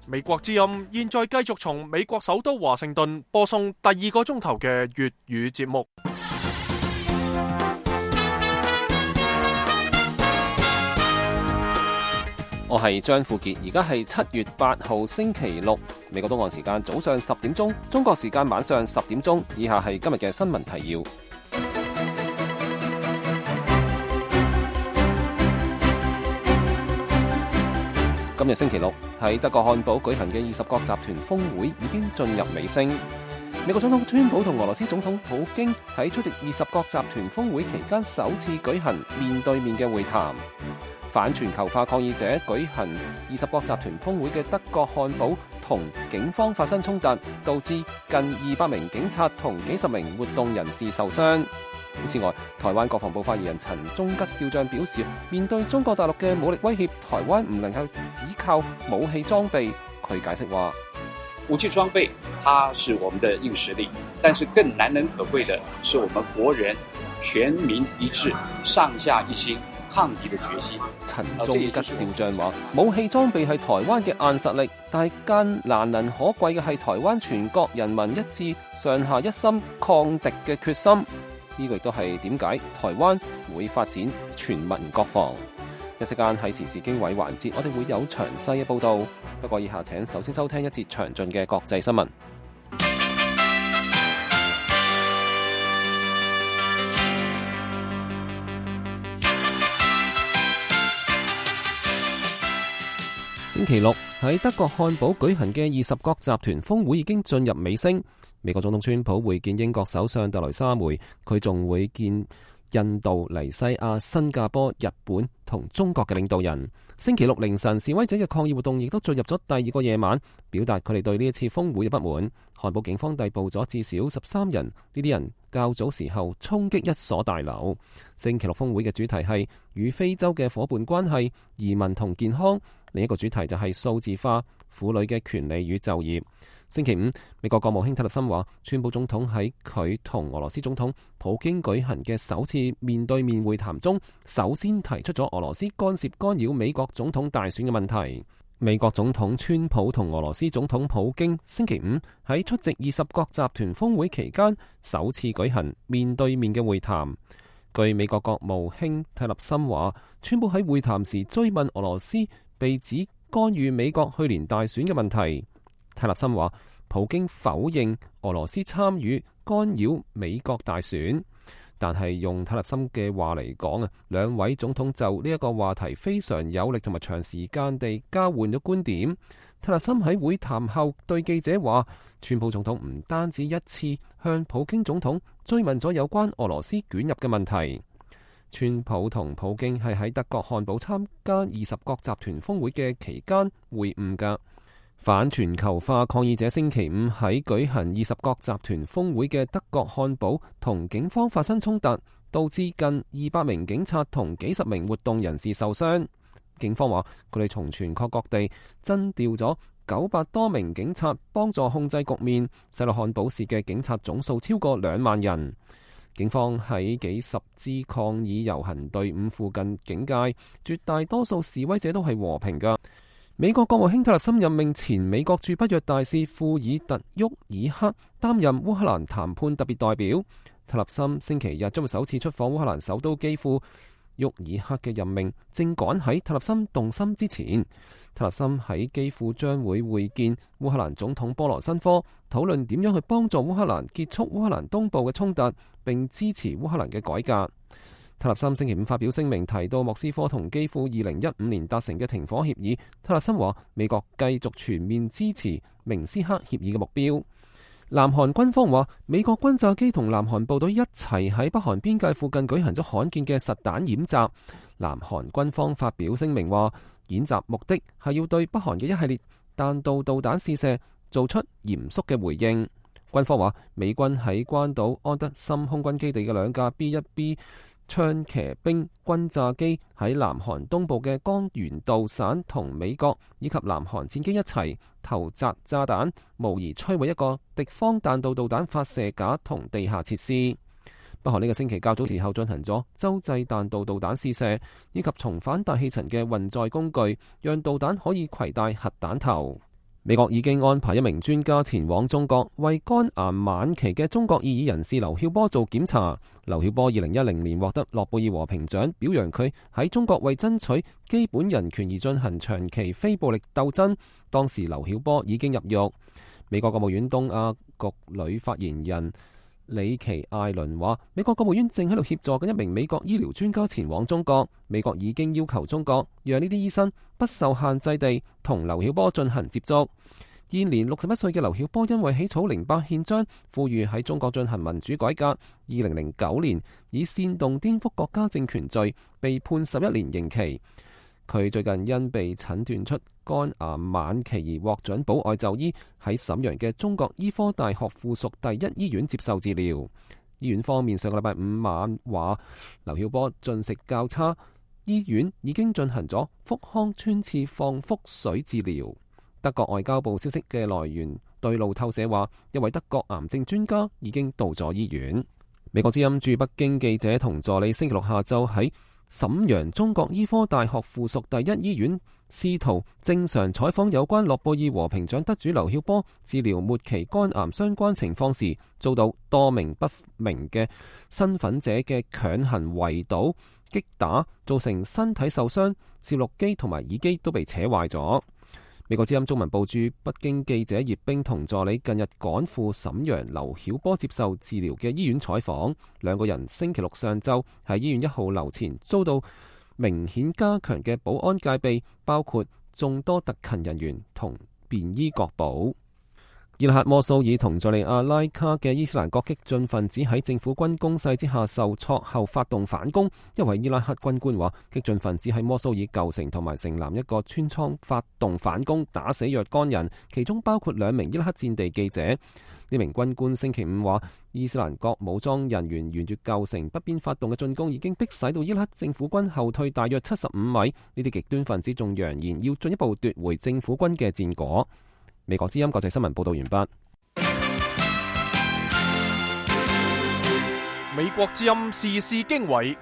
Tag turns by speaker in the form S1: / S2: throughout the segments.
S1: 美國之音現在繼續從美國首都華盛頓播送第2個鐘頭嘅粵語節目。
S2: 我係張富傑，而家係7月8號星期六，美國東岸時間早上10點鐘，中國時間晚上10點鐘。以下係今日嘅新聞提要。今日星期六喺德國漢堡舉行嘅20國集團峰會已經進入尾聲。美國總統川普同俄羅斯總統普京喺出席20國集團峰會期間首次舉行面對面嘅會談。反全球化抗議者舉行20國集團峰會嘅德國漢堡同警方發生衝突，導致近200名警察同幾十名活動人士受傷。此外，台灣國防部發言人陳忠吉少將表示，面對中國大陸嘅武力威脅，台灣唔能夠只靠武器裝備。佢解釋話，
S3: 武器裝備它是我們的硬實力，但是更難能可貴的是我們國人全民一致、上下一心抗敵的決心。
S2: 陳忠吉少將話，武器裝備係台灣嘅硬實力，但係更難能可貴嘅係台灣全國人民一致、上下一心抗敵嘅決心。呢個亦都係點解台灣會發展全民國防。一時間喺時事經緯環節，我哋會有詳細嘅報導。不過以下請首先收聽一節詳盡嘅國際新聞。星期六喺德國漢堡舉行嘅20國集團峰會已經進入尾聲。美國總統川普會見英國首相特蕾莎梅，佢仲會見印度、尼西亞、新加坡、日本同中國嘅領導人。星期六凌晨，示威者嘅抗議活動亦都進入咗第2個夜晚，表達佢哋對呢一次峰會嘅不滿。漢堡警方逮捕咗至少13人，呢啲人較早時候衝擊一所大樓。星期六峰會嘅主題係與非洲嘅伙伴關係、移民同健康，另一個主題就係數字化、婦女嘅權利與就業。星期五，美國國務卿蒂勒森話，川普總統喺佢同俄羅斯總統普京舉行嘅首次面對面會談中，首先提出咗俄羅斯干涉干擾美國總統大選嘅問題。美國總統川普同俄羅斯總統普京星期五喺出席20國集團峰會期間首次舉行面對面嘅會談。據美國國務卿蒂勒森話，川普喺會談時追問俄羅斯被指干預美國去年大選嘅問題。蒂勒森話，普京否認俄羅斯參與干擾美國大選，但係用蒂勒森嘅話嚟講啊，兩位總統就呢一個話題非常有力同埋長時間地交換咗觀點。蒂勒森喺會談後對記者話，川普總統唔單止一次向普京總統追問咗有關俄羅斯捲入嘅問題。川普同普京係喺德國漢堡參加20國集團峰會嘅期間會晤㗎。反全球化抗議者星期五喺舉行20國集團峰會嘅德國漢堡同警方發生衝突，導致近200名警察同幾十名活動人士受傷。警方話佢哋從全國各地徵調咗900多名警察幫助控制局面，使到漢堡市嘅警察總數超過2萬人。警方喺幾十支抗議遊行隊伍附近警戒，絕大多數示威者都係和平㗎。美國國務卿蒂勒森任命前美國駐北約大使庫爾特沃爾克擔任烏克蘭談判特別代表。蒂勒森星期日將會首次出訪烏克蘭首都基輔。沃爾克嘅任命正趕喺蒂勒森動心之前。蒂勒森喺基輔將會會見烏克蘭總統波羅申科，討論點樣去幫助烏克蘭結束烏克蘭東部嘅衝突，並支持烏克蘭嘅改革。蒂勒森星期五發表聲明，提到莫斯科同基輔2015年達成嘅停火協議。蒂勒森話，美國繼續全面支持明斯克協議嘅目標。南韓軍方話，美國轟炸機同南韓部隊一齊喺北韓邊界附近舉行咗罕見嘅實彈演習。南韓軍方發表聲明話，演習目的係要對北韓嘅一系列彈道導彈試射做出嚴肅嘅回應。軍方話，美軍喺關島安德森空軍基地嘅2架 B-1B 槍騎兵轟炸機喺南韓東部嘅江原道省同美國以及南韓戰機一齊投擲炸彈，無疑摧毀一個敵方彈道導彈發射架同地下設施。北韓呢個星期較早時候進行咗洲際彈道導彈試射，以及重返大氣層嘅運載工具，讓導彈可以攜帶核彈頭。 美國已經安排一名專家前往中國，為肝癌晚期嘅中國異議人士劉曉波做檢查。劉曉波2010年獲得諾貝爾和平獎，表揚佢喺中國為爭取基本人權而進行長期非暴力鬥爭。當時劉曉波已經入獄。美國國務院東亞局女發言人里奇艾倫話，美國國務院正喺度協助緊一名美國醫療專家前往中國。美國已經要求中國讓呢啲醫生不受限制地同劉曉波進行接觸。現年61歲嘅劉曉波因為起草08憲章，呼籲喺中國進行民主改革，2009年以煽動顛覆國家政權罪被判11年刑期。佢最近因被診斷出肝癌晚期而獲准保外就醫，喺瀋陽嘅中國醫科大學附屬第一醫院接受治療。醫院方面上個禮拜5晚話，劉曉波進食較差，醫院已經進行咗腹腔穿刺放腹水治療。德國外交部消息嘅來源對路透社話，一位德國癌症專家已經到咗醫院。美國之音駐北京記者同助理星期六下晝喺瀋陽中國醫科大學附屬第一醫院試圖正常採訪有關諾貝爾和平獎得主劉曉波治療末期肝癌相關情況時，遭到多名不明嘅身份者嘅強行圍堵、擊打，造成身體受傷，攝錄機同埋耳機都被扯壞咗。美國之音中文部駐北京記者葉冰同助理近日趕赴瀋陽劉曉波接受治療嘅醫院採訪，兩個人星期六上晝喺醫院1號樓前遭到明顯加強嘅保安戒備，包括眾多特勤人員同便衣確保。伊拉克摩蘇爾同敘利亞拉卡嘅伊斯蘭國激進分子喺政府軍攻勢之下受挫後發動反攻。一位伊拉克軍官話，激進分子喺摩蘇爾舊城同埋城南一個村莊發動反攻，打死若干人，其中包括2名伊拉克戰地記者。呢名軍官星期5話，伊斯蘭國武裝人員沿住舊城北邊發動嘅進攻已經迫使到伊拉克政府軍後退大約75米。呢啲極端分子仲揚言要進一步奪回政府軍嘅戰果。美國之音國際新聞報道完畢。
S1: 美國之音時事經緯，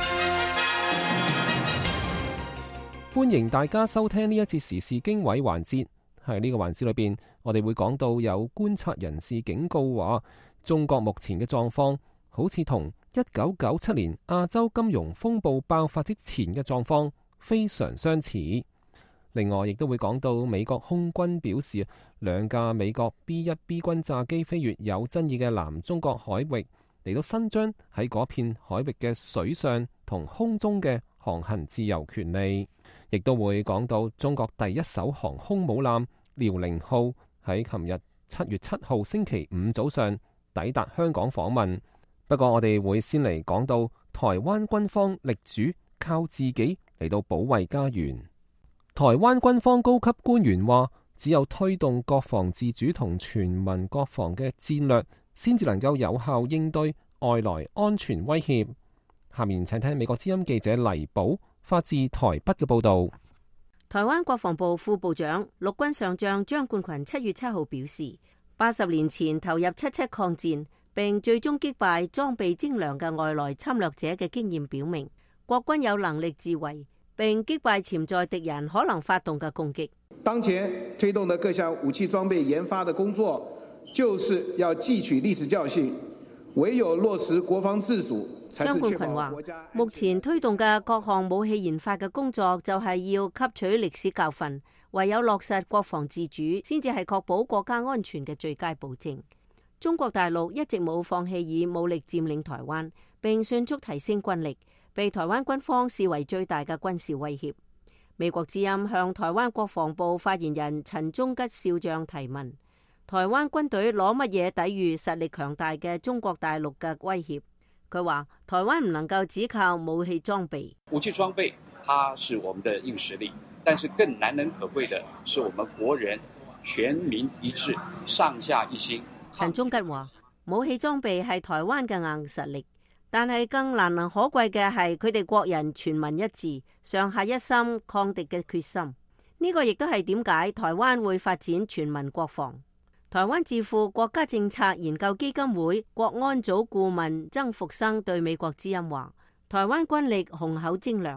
S2: 歡迎大家收聽呢一次時事經緯環節。喺呢個環節裏邊，我哋會講到有觀察人士警告話，中國目前嘅狀況好似同1997年亞洲金融風暴爆發之前嘅狀況非常相似。另外，亦都會講到美國空軍表示，2架美國 B-1B 轟炸機飛越有爭議嘅南中國海域，嚟到伸張喺嗰片海域嘅水上同空中嘅航行自由權利。亦都會講到中國第一艘航空母艦遼寧號喺琴日7月7號星期5早上抵達香港訪問。不過我哋會先嚟講到台灣軍方力主靠自己嚟到保衛家園。台灣軍方高級官員話，只有推動國防自主同全民國防嘅戰略，先至能夠有效應對外來安全威脅。下面請聽美國之音記者黎寶發自台北嘅報道。
S4: 台灣國防部副部長陸軍上將張冠群7月7號表示，80年前投入77抗戰，並最終擊敗裝備精良嘅外來侵略者嘅經驗表明，國軍有能力自衛，並擊敗潛在敵人可能發動嘅攻擊。
S5: 當前推動的各項武器裝備研發的工作，就是要汲取歷史教訓，唯有落實國防自主。
S4: 張冠群話，目前推動嘅各項武器研發嘅工作，就係要吸取歷史教訓，唯有落實國防自主，先至係確保國家安全嘅最佳保證。中國大陸一直冇放棄以武力佔領台灣，並迅速提升軍力，被台灣軍方視為最大嘅軍事威脅。美國之音向台灣國防部發言人陳忠吉少將提問：台灣軍隊攞乜嘢抵禦實力強大嘅中國大陸嘅威脅？佢話：台灣唔能夠只靠武器裝備，
S3: 武器裝備它是我們的硬實力，但是更難能可貴的是我們國人全民一致、上下一心。
S4: 陳忠吉話：武器裝備係台灣嘅硬實力，但係更難能可貴嘅係佢哋國人全民一致、上下一心抗敵嘅決心。呢個亦都係點解台灣會發展全民國防。台灣智庫國家政策研究基金會國安組顧問曾復生對美國之音話：台灣軍力雄厚精良，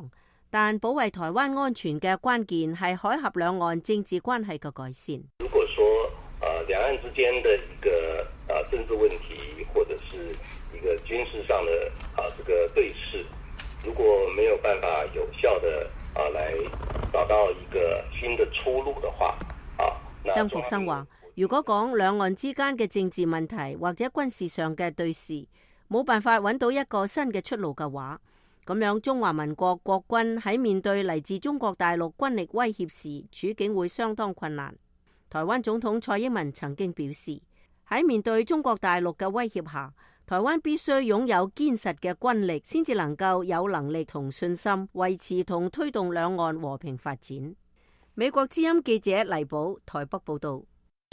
S4: 但保衛台灣安全嘅關鍵係海峽兩岸政治關係嘅改善。
S6: 如果說兩岸之間的一個政治問題，或者是一個軍事上的這個對峙，如果沒有辦法有效的來找到一個新的出路的話，
S4: 曾復生話：如果講兩岸之間嘅政治問題或者軍事上嘅對峙，冇辦法揾到一個新嘅出路嘅話，咁樣中華民國國軍喺面對嚟自中國大陸軍力威脅時，處境會相當困難。台灣總統蔡英文曾經表示，喺面對中國大陸嘅威脅下，台灣必須擁有堅實嘅軍力，先至能夠有能力同信心維持同推動兩岸和平發展。美國之音記者黎寶台北報道。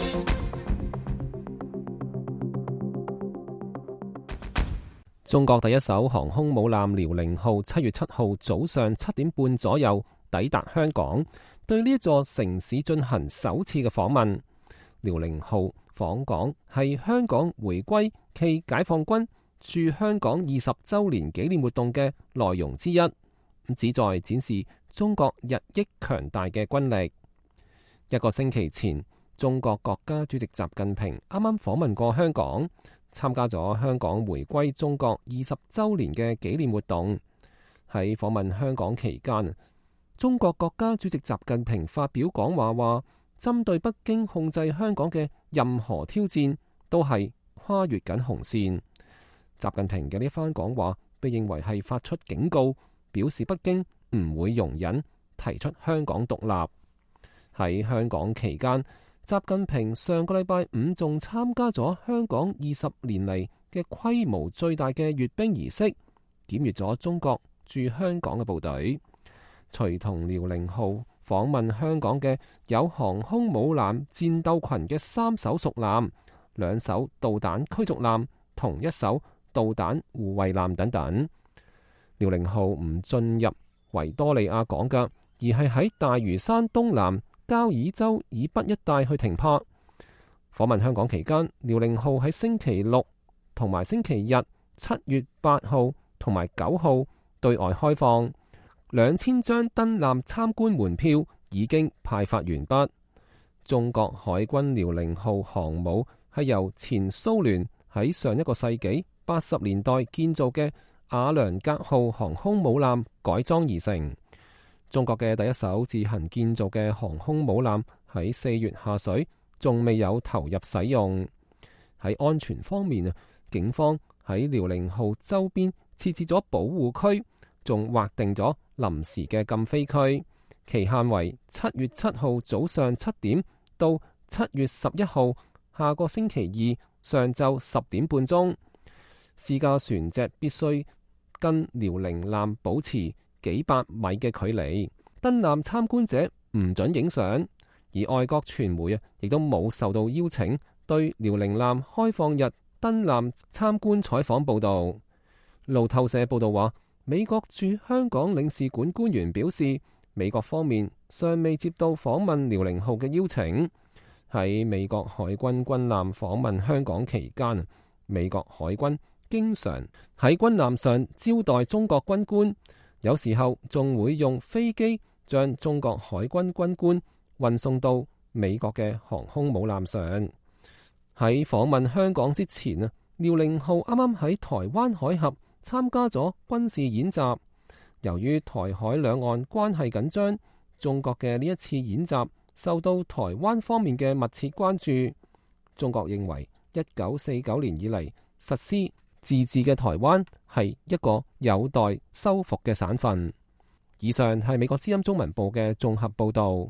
S2: 中國第一艘航空母艦遼寧號7月7號早上7點半左右抵達香港，對呢一座城市進行首次嘅訪問。遼寧號訪港係香港回歸暨解放軍駐香港20週年紀念活動嘅內容之一，旨在展示中國日益強大嘅軍力。一個星期前，中國國家主席習近平啱啱訪問過香港，參加咗香港回歸中國20週年嘅紀念活動。喺訪問香港期間，中國國家主席習近平發表講話，話針對北京控制香港嘅任何挑戰都係跨越緊紅線。習近平嘅呢番講話被認為係發出警告，表示北京唔會容忍提出香港獨立。喺香港期間，習近平上個禮拜五仲參加咗香港20年嚟嘅規模最大嘅閱兵儀式，檢閱咗中國駐香港嘅部隊。隨同遼寧號訪問香港嘅有航空母艦戰鬥群嘅3艘屬艦、2艘導彈驅逐艦同1艘導彈護衛艦等等。遼寧號唔進入維多利亞港嘅，而係喺大嶼山東南交椅洲以北一帶去停泊。訪問香港期間，遼寧號喺星期六同埋星期日7月8號同埋9號對外開放，2000張登艦參觀門票已經派發完畢。中國海軍遼寧號航母係由前蘇聯喺上一個世紀80年代建造嘅瓦良格號航空母艦改裝而成。中國嘅第一艘自行建造嘅航空母艦喺4月下水，仲未有投入使用。喺安全方面，警方喺遼寧號周邊設置咗保護區，仲劃定咗臨時嘅禁飛區，期限為7月7號早上7點到7月11號下個星期2上晝10點半鐘。私家船隻必須跟遼寧艦保持幾百米嘅距離，登艦參觀者唔准影相，而外國傳媒亦都冇受到邀請對遼寧艦開放日登艦參觀採訪報道。路透社報道話，美國駐香港領事館官員表示，美國方面尚未接到訪問遼寧號嘅邀請。喺美國海軍軍艦訪問香港期間，美國海軍經常喺軍艦上招待中國軍官，有時候仲會用飛機將中國海軍軍官運送到美國嘅航空母艦上。喺訪問香港之前，遼寧號啱啱喺台灣海峽參加咗軍事演習。由於台海兩岸關係緊張，中國嘅呢一次演習受到台灣方面嘅密切關注。中國認為1949年以嚟實施自治嘅台灣係一個有待修復嘅省份。以上係美國之音中文部嘅綜合報導。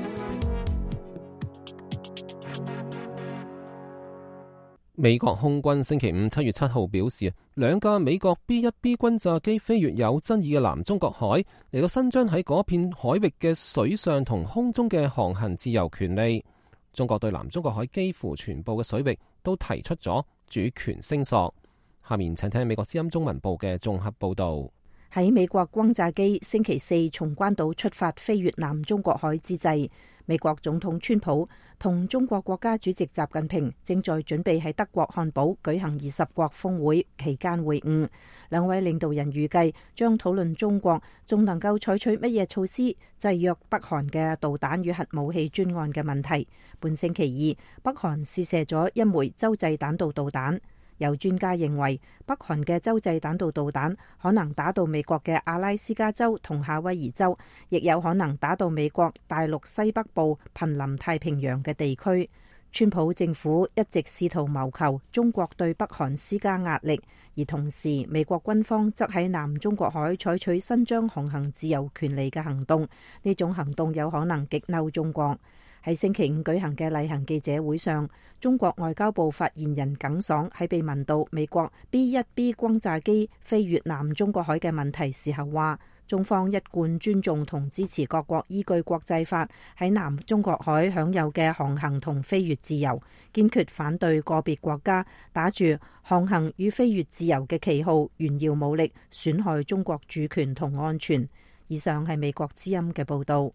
S2: 美國空軍星期五7月7號表示，2架美國 B-1B 轟炸機飛越有爭議嘅南中國海，嚟到伸張喺嗰片海域嘅水上同空中嘅航行自由權利。中國對南中國海幾乎全部嘅水域都提出咗主權聲索。下面請聽美國之音中文部嘅綜合報導。
S7: 喺美國轟炸機星期4從關島出發飛越南中國海之際， 美國總統川普同中國國家主席習近平正在準備喺德國漢堡舉行20國峰會期間會晤，兩位領導人預計將討論中國仲能夠採取乜嘢措施制約北韓嘅導彈與核武器專案嘅問題。本星期二，北韓試射咗一枚洲際彈道導彈。有專家認為，北韓嘅洲際彈道導彈可能打到美國嘅阿拉斯加州同夏威夷州，亦有可能打到美國大陸西北部瀕臨太平洋嘅地區。川普政府一直試圖謀求中國對北韓施加壓力，而同時美國軍方則喺南中國海採取伸張航行自由權利嘅行動，呢種行動有可能激嬲中國。喺星期五舉行嘅例行記者會上，中國外交部發言人耿爽喺被問到美國 B-1B 轟炸機飛越南中國海嘅問題時候話，中方一貫尊重同支持各國依據國際法喺南中國海享有嘅航行同飛越自由，堅決反對個別國家打住航行與飛越自由嘅旗號炫耀武力，損害中國主權同安全。以上係美國之音嘅報道。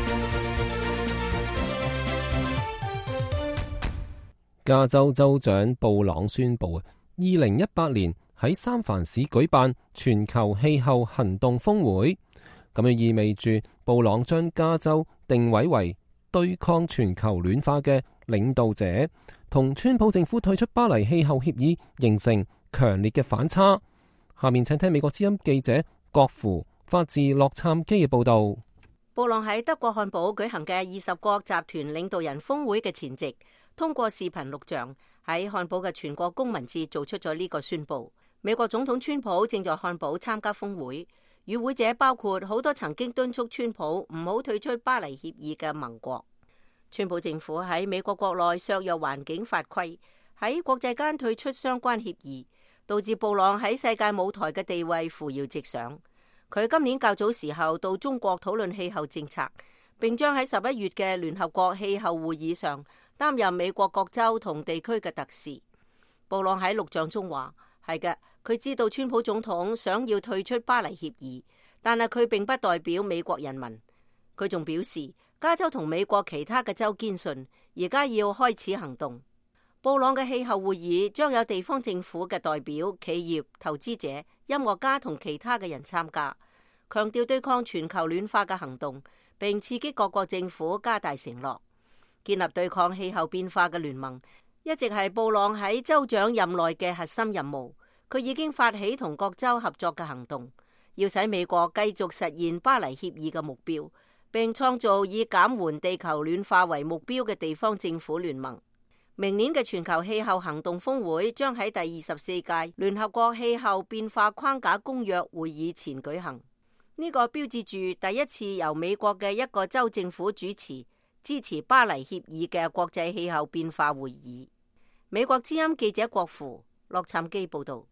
S2: 加州州長布朗宣布，2018年喺三藩市舉辦全球氣候行動峰會，咁樣意味住布朗將加州定位為對抗全球暖化嘅領導者，同川普政府退出巴黎氣候協議形成強烈嘅反差。下面請聽美國之音記者郭芙發自洛杉磯嘅報道。
S4: 布朗喺德國漢堡舉行嘅20國集團領導人峰會嘅前夕，通過視頻錄像喺漢堡嘅全國公民節做出咗呢個宣佈。美國總統川普正在漢堡參加峰會，與會者包括好多曾經敦促川普唔好退出巴黎協議嘅盟國。川普政府喺美國國內削弱環境法規，喺國際間退出相關協議，導致布朗喺世界舞台嘅地位扶搖直上。佢今年較早時候到中國討論氣候政策，並將喺11月嘅聯合國氣候會議上擔任美國各州同地區嘅特使。布朗喺錄像中話：係嘅，佢知道川普總統想要退出巴黎協議，但係佢並不代表美國人民。佢仲表示，加州同美國其他嘅州堅信，而家要開始行動。布朗嘅氣候會議將有地方政府嘅代表、企業、投資者、音樂家同其他嘅人參加，強調對抗全球暖化嘅行動，並刺激各國政府加大承諾。建立對抗氣候變化嘅聯盟一直係布朗喺州長任內嘅核心任務。佢已經發起同各州合作嘅行動，要使美國繼續實現巴黎協議嘅目標，並創造以減緩地球暖化為目標嘅地方政府聯盟。明年嘅全球氣候行動峰會將喺第24屆聯合國氣候變化框架公約會議前舉行。呢個標誌住第一次由美國嘅一個州政府主持支持巴黎協議嘅國際氣候變化會議。美國之音記者郭芙洛杉磯報道。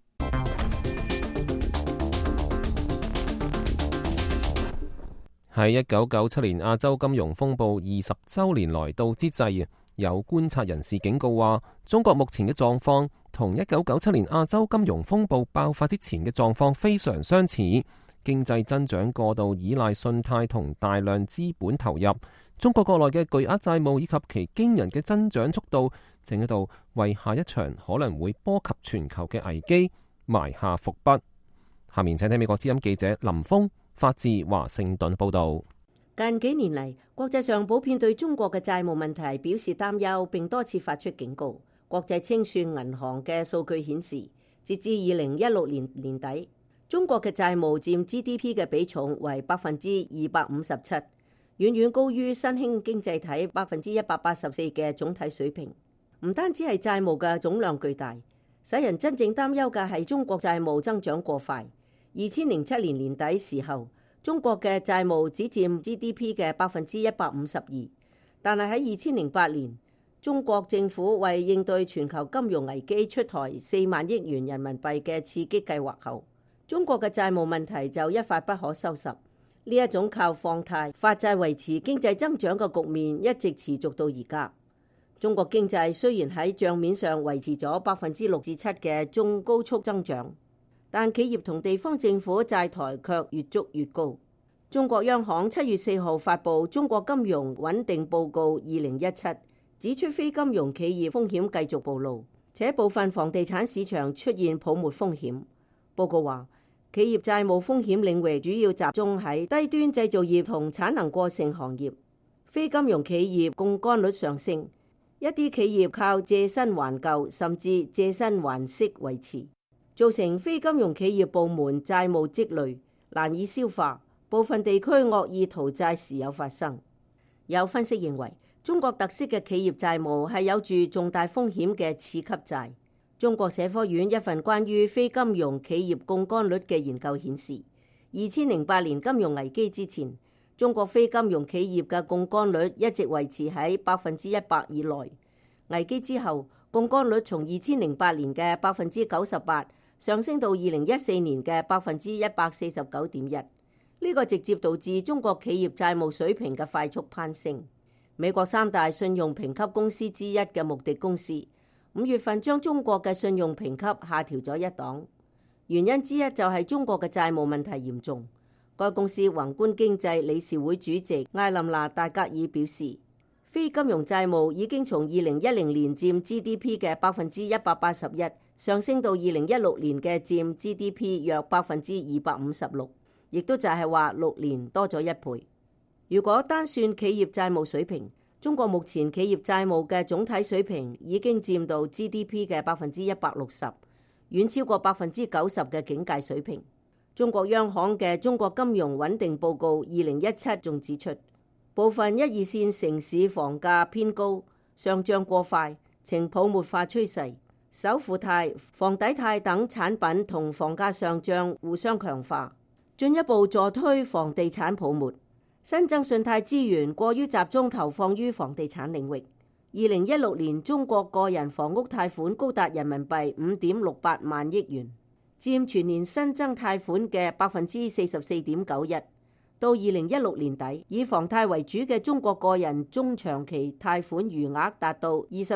S2: 喺1997年亞洲金融風暴20週年來到之際，有觀察人士警告話，中國目前嘅狀況同1997年亞洲金融風暴爆發之前嘅狀況非常相似，經濟增長過度依賴信貸同大量資本投入，中國國內嘅巨額債務以及其驚人嘅增長速度，正喺度為下一場可能會波及全球嘅危機埋下伏筆。下面請聽美國之音記者林峰發自華盛頓報道。
S4: 近幾年嚟，國際上普遍對中國嘅債務問題表示擔憂，並多次發出警告。國際清算銀行嘅數據顯示，截至2016年年底，中國嘅債務佔 GDP 嘅比重為257%，遠遠高於新興經濟體184%嘅總體水平。唔單止係債務嘅總量巨大，使人真正擔憂嘅係中國債務增長過快。2007年年底時候，中國嘅債務只佔 GDP 嘅152%，但係喺2008年，中國政府為應對全球金融危機出台4萬億元人民幣嘅刺激計劃後，中國嘅債務問題就一發不可收拾。呢一種靠放貸發債維持經濟增長嘅局面一直持續到而家。中國經濟雖然喺帳面上維持咗6%至7%嘅中高速增長，但企業同地方政府債台卻越築越高。 中國央行7月4號發布《中國金融穩定報告2017》，指出非金融企業風險繼續暴露，且部分房地產市場出現泡沫風險。報告話，企業債務風險領域主要集中喺低端製造業同產能過剩行業，非金融企業槓桿率上升，一啲企業靠借新還舊甚至借新還息維持，造成非金融企業部門債務積累難以消化，部分地區惡意逃債時有發生。有分析認為，中國特色嘅企業債務係有住重大風險嘅次級債。中國社科院一份關於非金融企業槓桿率嘅研究顯示，2008年金融危機之前，中國非金融企業嘅槓桿率一直維持喺100%以內。危機之後，槓桿率從2008年嘅98%上升到2014年嘅149.1%。呢個直接導致中國企業債務水平嘅快速攀升。美國3大信用評級公司之一嘅穆迪公司5月份將中國嘅信用評級下調咗1檔，原因之一就係中國嘅債務問題嚴重。該公司宏觀經濟理事會主席艾琳娜戴格爾表示，非金融債務已經從2010年佔 GDP 嘅181%上升到2016年嘅佔 GDP 約256%，亦都就係話6年多咗1倍。如果單算企業債務水平，中國目前企業債務嘅總體水平已經佔到 GDP 嘅160%，遠超過90%嘅警戒水平。中國央行嘅《中國金融穩定報告2017》仲指出，部分1、2線城市房價偏高，上漲過快，呈泡沫化趨勢。首付貸、房抵貸等產品同房價上漲互相強化，進一步助推房地產泡沫。新增信貸資源過於集中投放於房地產領域。2016年中國個人房屋貸款高達人民幣5.68萬億元，佔全年新增貸款嘅44.91%。到2016年底，以房貸為主嘅中國個人中長期貸款餘額達到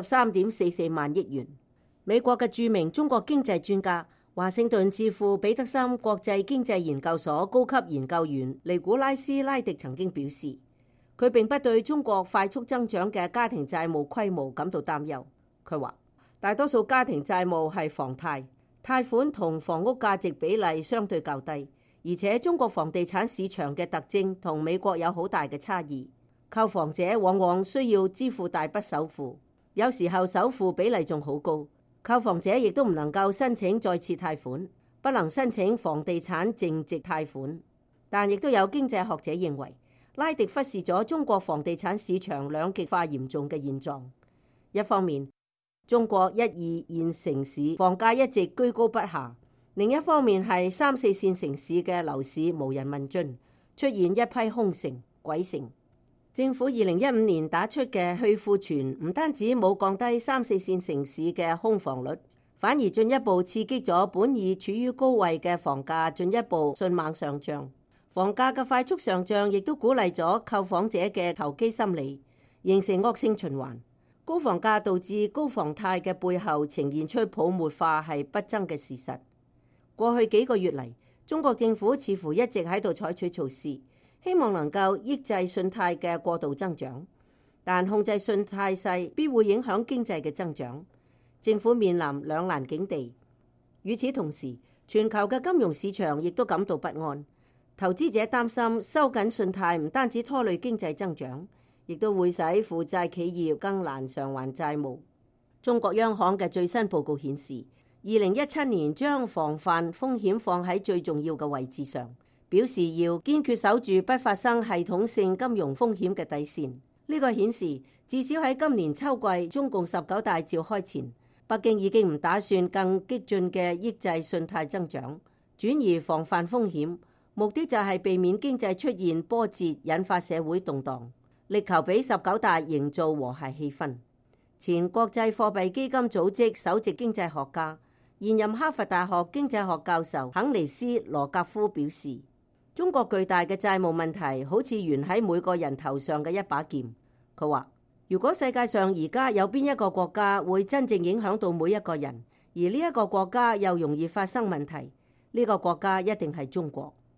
S4: 23.44萬億元。美國嘅著名中國經濟專家、華盛頓智庫彼得森國際經濟研究所高級研究員尼古拉斯拉迪曾經表示，佢並不對中國快速增長嘅家庭債務規模感到擔憂。佢話，大多數家庭債務係房貸，貸款同房屋價值比例相對較低，而且中國房地產市場嘅特徵同美國有好大嘅差異。購房者往往需要支付大筆首付，有時候首付比例仲好高。購房者亦都唔能夠申請再次貸款，不能申請房地產淨值貸款。但亦都有經濟學者認為，拉迪忽視咗中國房地產市場兩極化嚴重嘅現狀。一方面，中國1、2線城市房價一直居高不下；另一方面係3、4線城市嘅樓市無人問津，出現一批空城、鬼城。政府2015年打出嘅去庫存唔單止冇降低3、4線城市嘅空房率，反而進一步刺激咗本已處於高位嘅房價進一步迅猛上漲。房價嘅快速上漲亦都鼓勵咗購房者嘅投機心理，形成惡性循環。高房價導致高房貸嘅背後呈現出泡沫化係不爭嘅事實。過去幾個月嚟，中國政府似乎一直喺度採取措施，希望能夠抑制信貸嘅過度增長，但控制信貸勢必會影響經濟嘅增長。政府面臨兩難境地。與此同時，全球嘅金融市場亦都感到不安，投資者擔心收緊信貸唔單止拖累經濟增長，亦都會使負債企業更難償還債務。中國央行嘅最新報告顯示，2017年將防範風險放喺最重要嘅位置上，表示要堅決守住不發生系統性金融風險嘅底線。呢個顯示至少喺今年秋季中共19大召開前，北京已經唔打算更激進嘅抑制信貸增長，轉而防範風險，目的就係避免經濟出現波折，引發社會動盪，力求俾19大營造和諧氣氛。前國際貨幣基金組織首席經濟學家、現任哈佛大學經濟學教授肯尼斯羅格夫表示，中國巨大嘅債務問題好似懸喺每個人頭上嘅一把劍。佢話，如果世界上而家有邊一個國家會真正影響到每一個人，而呢一個國家又容易發生問題，呢個國家一定係中國。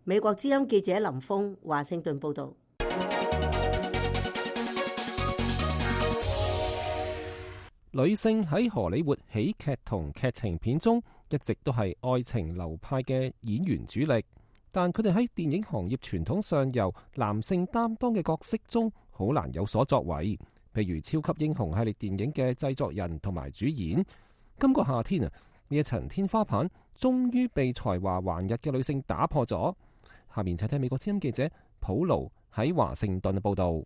S4: 美國之音記者林峰華盛頓報道。
S2: 女性喺荷里活喜劇同劇情片中一直都係愛情流派嘅演員主力，但佢哋喺電影行業傳統上由男性擔當嘅角色中好難有所作為。譬如超級英雄系列電影嘅製作人同埋主演。今個夏天啊，呢一層天花板終於被才華橫溢嘅女性打破咗。下面請聽美國之音記者普盧喺華盛頓嘅報道。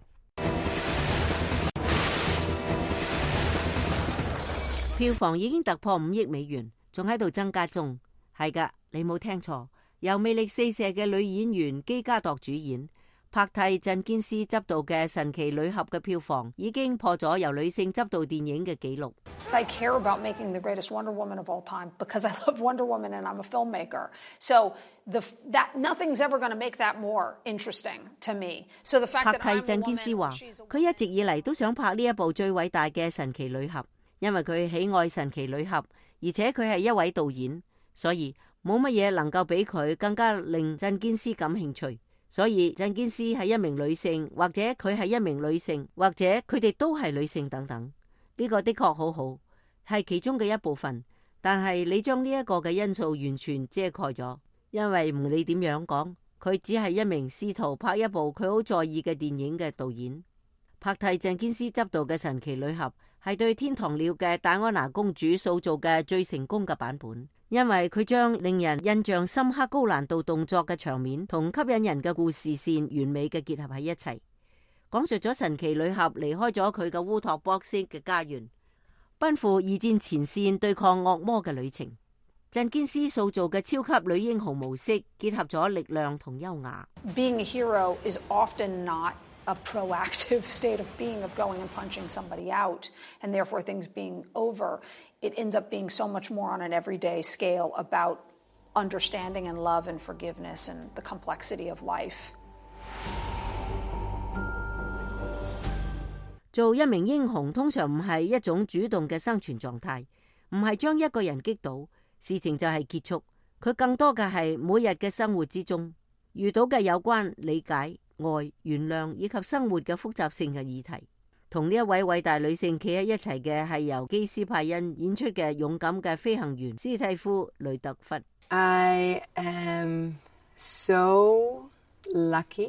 S4: 票房已經突破5億美元，仲喺度增加中。係噶，你冇聽錯，由魅力四射嘅女演員基加朵主演，帕蒂鎮堅斯執導嘅神奇女俠嘅票房已經破咗由女性執導電影嘅紀錄。
S8: I care about making the greatest Wonder Woman of all time because I love Wonder Woman and I'm a filmmaker. So nothing's ever going to make that more interesting to me. So the fact that
S4: 帕蒂鎮堅斯話，佢一直以嚟都想拍呢一部最偉大嘅神奇女俠，因為佢喜愛神奇女俠，而且佢係一位導演，所以冇乜嘢能夠比佢更加令鎮堅斯感興趣。所以鎮堅斯係一名女性，或者佢係一名女性，或者佢哋都係女性等等。呢個的確好好，係其中嘅一部分。但係你將呢一個嘅因素完全遮蓋咗，因為唔理點樣講，佢只係一名試圖拍一部佢好在意嘅電影嘅導演。帕蒂鎮堅斯執導嘅神奇女俠係對天堂鳥嘅戴安娜公主塑造嘅最成功嘅版本，因為佢將令人印象深刻高難度動作嘅場面同吸引人嘅故事線完美嘅結合喺一齊，講述咗神奇女俠離開咗佢嘅烏托邦式嘅家園，奔赴二戰前線對抗惡魔嘅旅程。鎮堅斯塑造嘅超級女英雄模式結合咗力量同優雅。
S8: Being a hero is often not a proactive state of being, of going and punching somebody out, and therefore things being over. It ends up being so much more on an everyday scale about understanding and love and forgiveness and the complexity of life.
S4: 做一名英雄通常唔係一種主動嘅生存狀態，唔係將一個人擊倒，事情就係結束。佢更多嘅係每日嘅生活之中遇到嘅有關理解、愛、原諒以及生活嘅複雜性嘅議題。同呢一位偉大女性企喺一齊嘅係由基斯派恩演出嘅勇敢嘅飛行員斯蒂夫雷特弗。
S9: I am so lucky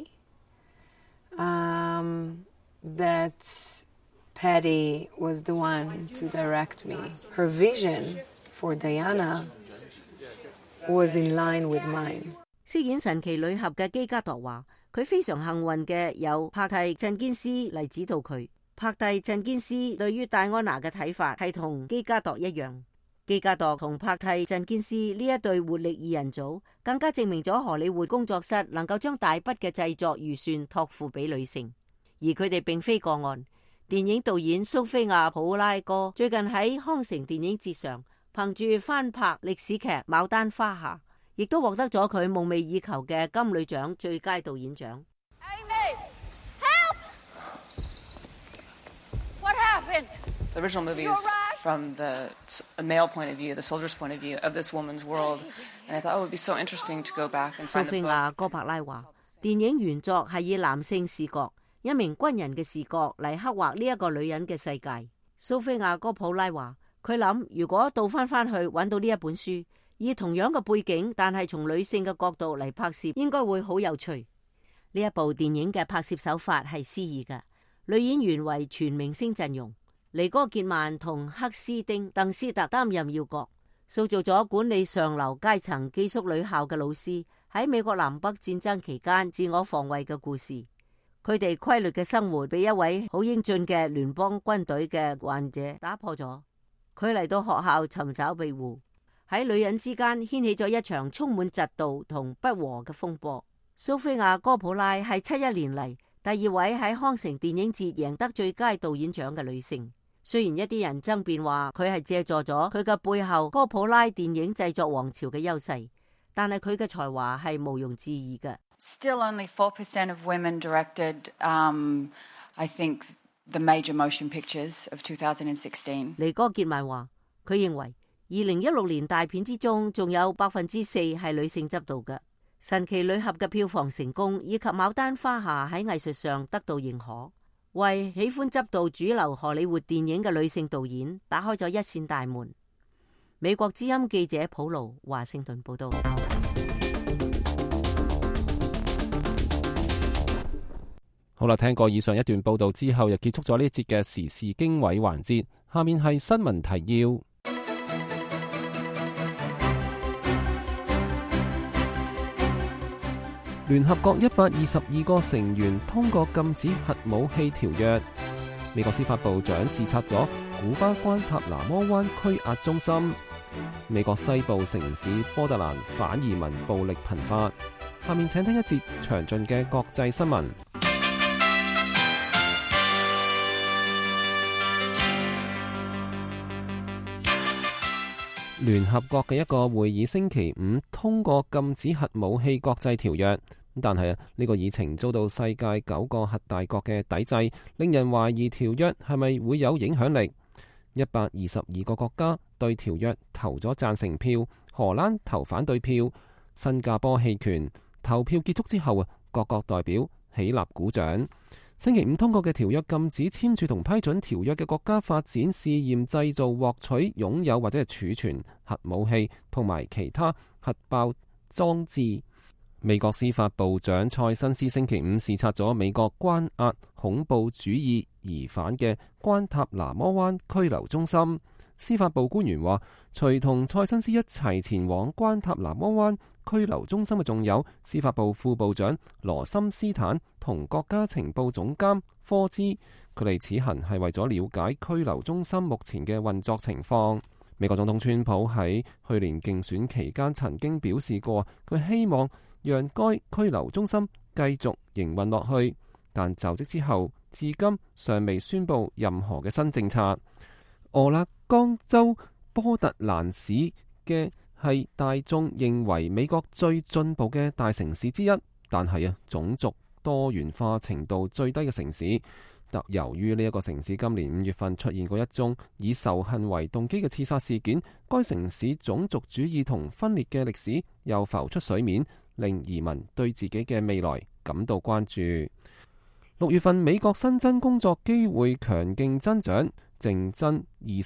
S9: that Patty was the one to direct me. Her vision for Diana was in line with mine.
S4: 飾演神奇女俠嘅基加朵話，佢非常幸運嘅有帕蒂鎮堅斯嚟指導佢。帕蒂鎮堅斯對於戴安娜嘅睇法係同基加朵一樣。基加朵同帕蒂鎮堅斯呢一對活力二人組，更加證明咗荷里活工作室能夠將大筆嘅製作預算託付俾女性，而佢哋並非個案。電影導演蘇菲亞普拉戈最近喺康城電影節上，憑住翻拍歷史劇《牡丹花下》，亦都獲得咗佢夢寐以求嘅金女獎最佳導演獎。
S10: The original movie is from the male point of view, the soldier's point of view of this woman's world, and I thought it would be so interesting to go back and find the book.
S4: 蘇菲亞哥柏拉話，電影原作係以男性視角，一名軍人嘅視角嚟刻畫呢一個女人嘅世界。蘇菲亞哥普拉話，佢諗如果倒翻去揾到呢一本書，以同樣嘅背景，但係從女性嘅角度嚟拍攝，應該會好有趣。呢一部電影嘅拍攝手法係詩意嘅，女演員為全明星陣容。尼哥傑曼同克斯丁·鄧斯特擔任要角，塑造咗管理上流階層寄宿女校嘅老師喺美國南北戰爭期間自我防衛嘅故事。佢哋規律嘅生活被一位好英俊嘅聯邦軍隊嘅患者打破咗。佢嚟到學校尋找庇護，喺女人之間掀起咗一場充滿嫉妒同不和嘅風波。蘇菲亞哥普拉係71年嚟第2位喺康城電影節贏得最佳導演獎嘅女性。雖然一啲人爭辯話佢係借助咗佢嘅背後哥普拉電影製作王朝嘅優勢，但係佢嘅才華係毋庸置疑嘅。
S10: Still only 4% of women directed, I think, the major motion pictures of 2016.
S4: 尼哥傑曼話，佢認為2016年大片之中仲有4%係女性執導嘅。 神奇女俠嘅票房成功，以及牡丹花下喺藝術上得到認可，為喜歡執導主流荷里活電影嘅女性導演打開咗一扇大門。美國之音記者普盧華盛頓報道。
S2: 好啦，聽過以上一段報道之後，又結束咗呢一節嘅時事經緯環節。下面係新聞提要。聯合國122個成員通過禁止核武器條約。美國司法部長視察咗古巴關塔那摩灣拘押中心。美國西部城市波特蘭反移民暴力頻發。下面請聽一節詳盡嘅國際新聞。聯合國嘅一個會議星期五通過禁止核武器國際條約，但係呢個議程遭到世界9個核大國嘅抵制，令人懷疑條約係咪會有影響力。122個國家對條約投咗贊成票，荷蘭投反對票，新加坡棄權。投票結束之後，各國代表起立鼓掌。星期五通過嘅條約禁止簽署同批准條約嘅國家發展、試驗、製造、獲取、擁有或者係儲存核武器同埋其他核爆裝置。美國司法部長塞申斯星期五視察咗美國關押恐怖主義疑犯嘅關塔那摩灣拘留中心。司法部官員話，隨同塞申斯一齊前往關塔那摩灣拘留中心嘅仲有司法部副部長羅森斯坦同國家情報總監科茲，佢哋此行係為咗了解拘留中心目前嘅運作情況。美國總統川普喺去年競選期間曾經表示過，佢希望讓該拘留中心繼續營運落去，但就職之後至今尚未宣布任何嘅新政策。俄勒岡州波特蘭市嘅係大眾認為美國最進步嘅大城市之一，但係種族多元化程度最低嘅城市。由於呢一個城市今年5月份出現過一宗以仇恨為動機嘅刺殺事件，該城市種族主義同分裂嘅歷史又浮出水面，令移民對自己嘅未來感到關注。6月份美國新增工作機會強勁增長，淨增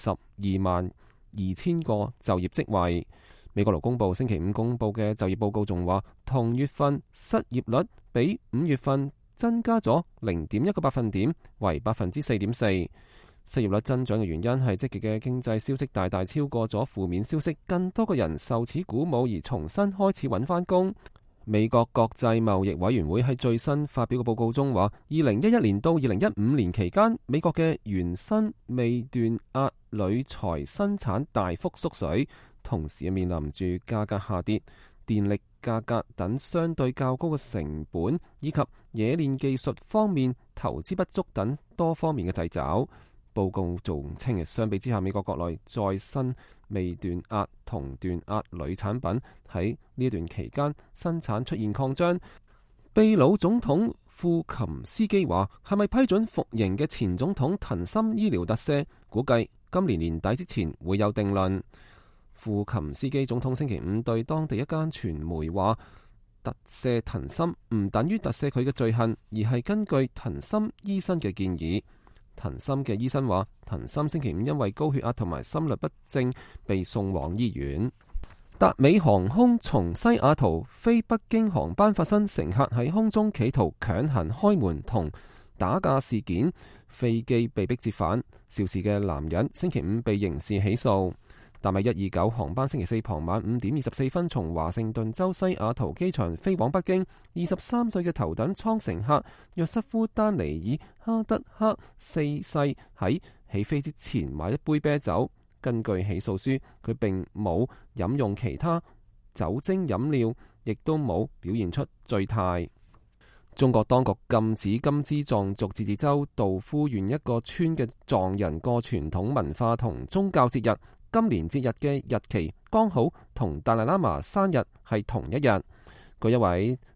S2: 222000個就業職位。美國勞工部星期五公布嘅就業報告仲話，同月份失業率比5月份增加咗0.1個百分點，為4.4%。失業率增長嘅原因係積極嘅經濟消息大大超過咗負面消息，更多嘅人受此鼓舞而重新開始揾返工。美國國際貿易委員會喺最新發表嘅報告中話，2011年到2015年期間，美國嘅原生未斷壓鋁材生產大幅縮水，同時面臨住價格下跌、電力價格等相對較高嘅成本，以及冶煉技術方面投資不足等多方面嘅掣肘。報告仲稱，相比之下，美國國內再生未斷壓同斷壓鋁產品喺呢一段期間生產出現擴張。秘魯總統庫琴斯基話，係咪批准服刑嘅前總統藤森醫療特赦？估計今年年底之前會有定論。庫琴斯基總統星期五對當地一間傳媒話，特赦藤森唔等於特赦佢嘅罪行，而係根據藤森醫生嘅建議。藤森嘅醫生話，藤森星期五因為高血壓同埋心律不正被送往醫院。達美航空從西雅圖飛北京航班發生乘客喺空中企圖強行開門同打架事件，飛機被迫折返，肇事嘅男人星期五被刑事起訴。達美129航班星期四傍晚5點24分從華盛頓州西雅圖機場飛往北京。23歲嘅頭等艙乘客約瑟夫丹尼爾哈德克4世喺起飛之前買一杯啤酒。根據起訴書，佢並冇飲用其他酒精飲料，亦都冇表現出醉態。中國當局禁止甘孜藏族自治州道夫縣一個村嘅藏人過傳統文化同宗教節日。今年節日嘅日期剛好同達賴喇嘛生日係同一日。據一位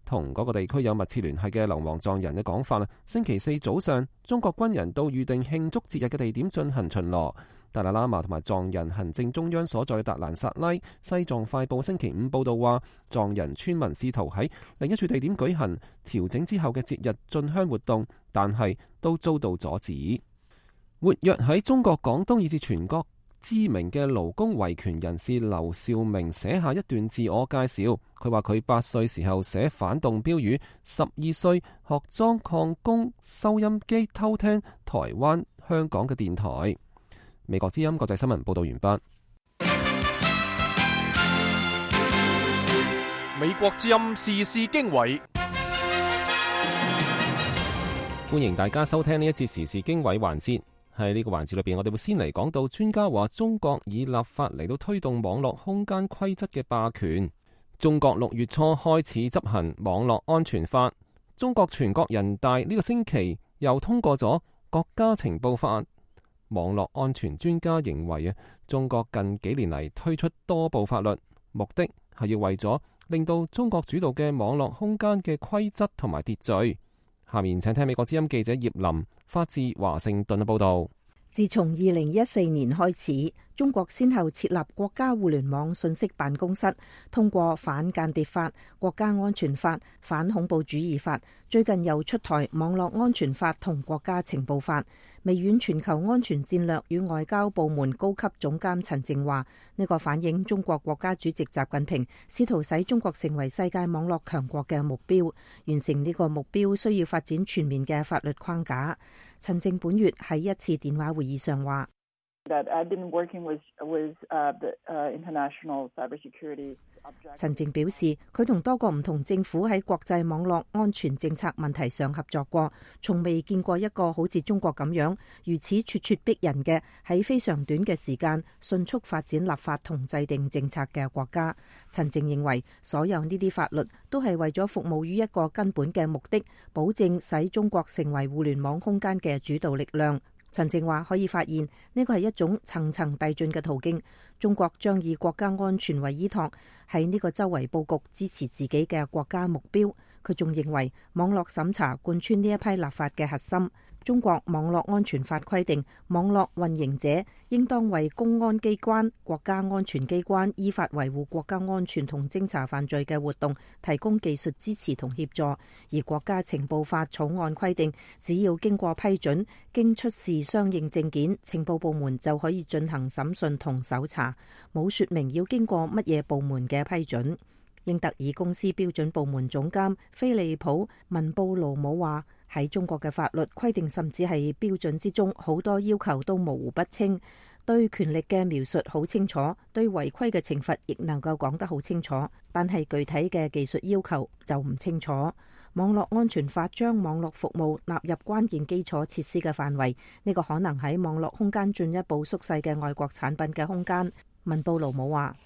S2: 同嗰個地區有密切聯繫嘅流亡藏人嘅講法，星期四早上，中國軍人到預定慶祝節日嘅地點進行巡邏。達賴喇嘛同埋藏人行政中央所在達蘭薩拉，西藏快報星期五報道話，藏人村民試圖喺另一處地點舉行調整之後嘅節日進香活動，但係都遭到阻止。活躍喺中國廣東以至全國知名嘅勞工維權人士劉兆明寫下一段自我介紹。佢話佢8歲時候寫反動標語，12歲學裝礦工收音機偷聽台灣、香港嘅電台。美國之音國際新聞報道完畢。
S1: 美國之音時事經緯，
S2: 歡迎大家收聽呢一節時事經緯環節。喺呢個環節裏邊，我哋會先嚟講到專家話中國以立法嚟到推動網絡空間規則嘅霸權。中國6月初開始執行網絡安全法。中國全國人大呢個星期又通過咗國家情報法。網絡安全專家認為中國近幾年嚟推出多部法律，目的係要為咗令到中國主導嘅網絡空間嘅規則同埋秩序。下面請聽美國之音記者葉林發自華盛頓嘅報道。
S7: 自從2014年開始，中國先後設立國家互聯網信息辦公室，通過反間諜法、國家安全法、反恐怖主義法，最近又出台網絡安全法同國家情報法。微軟全球安全戰略與外交部門高級總監陳靜話：呢個反映中國國家主席習近平試圖使中國成為世界網絡強國嘅目標。完成呢個目標需要發展全面嘅法律框架。陳靜本月喺一次電話會議上話：陳靜表示，佢同多個唔同政府喺國際網絡安全政策問題上合作過，從未見過一個好似中國咁樣如此咄咄逼人嘅喺非常短嘅時間迅速發展立法同制定政策嘅國家。陳靜認為，所有呢啲法律都係為咗服務於一個根本嘅目的，保證使中國成為互聯網空間嘅主導力量。陳靜話可以發現呢個係一種層層遞進嘅途徑，中國將以國家安全為依託，喺呢個周圍佈局支持自己嘅國家目標。佢仲認為網絡審查貫穿呢一批立法嘅核心。中國網絡安全法規定，網絡運營者應當為公安機關、國家安全機關依法維護國家安全同偵查犯罪嘅活動提供技術支持同協助。而國家情報法草案規定，只要經過批准，經出示相應證件，情報部門就可以進行審訊同搜查，冇說明要經過乜嘢部門嘅批准。英特爾公司標準部門總監菲利普文布魯姆話：喺中國嘅法律規定，甚至係標準之中，好多要求都模糊不清，對權力嘅描述好清楚，對違規嘅懲罰亦能夠講得好清楚，但係具體嘅技術要求就唔清楚。網絡安全法將網絡服務納入關鍵基礎設施嘅範圍，呢個可能喺網絡空間進一步縮細嘅外國產品嘅空間。文布魯姆話：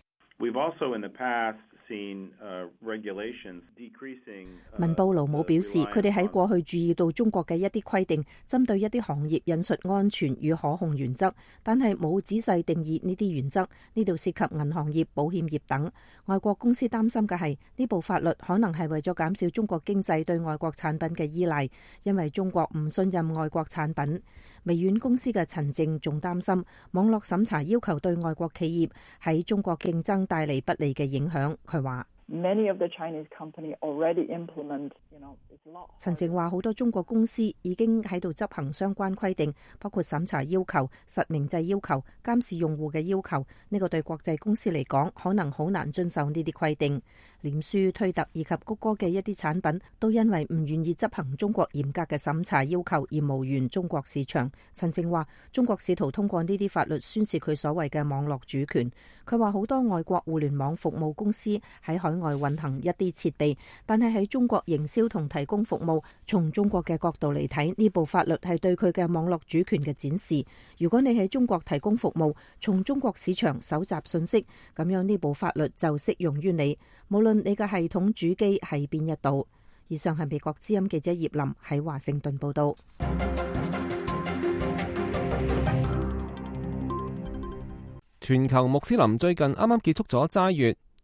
S7: 文布魯姆表示，佢哋喺過去注意到中國嘅一啲規定，針對一啲行業引述安全與可控原則，但係冇仔細定義呢啲原則。呢度涉及銀行業、保險業等。外國公司擔心嘅係呢部法律可能係為咗減少中國經濟對外國產品嘅依賴，因為中國唔信任外國產品。微軟公司嘅陳靜仲擔心網絡審查要求對外國企業喺中國競爭帶嚟不利嘅影響。佢話陳靜話好多中國公司已經喺度執行相關規定，包括審查要求、實名制要求、監視用戶嘅要求。呢個對國際公司嚟講可能好難遵守呢啲規定。臉書、推特以及谷歌嘅一啲產品都因為唔願意執行中國嚴格嘅審查要求而無緣中國市場。陳靜話中國試圖通過呢啲法律宣示佢所謂嘅網絡主權。佢話好多外國互聯網服務公司喺海外運行一啲設備，但係喺中國營銷同提供服務。從中國嘅角度嚟睇，呢部法律係對佢嘅網絡主權嘅展示。如果你喺中國提供服務，從中國市場搜集信息，咁樣呢部法律就適用於你，無論你嘅系統主機喺邊一度。以上係美國之音記者葉林喺華盛頓報道。
S2: 全球穆斯林最近啱啱結束咗齋月，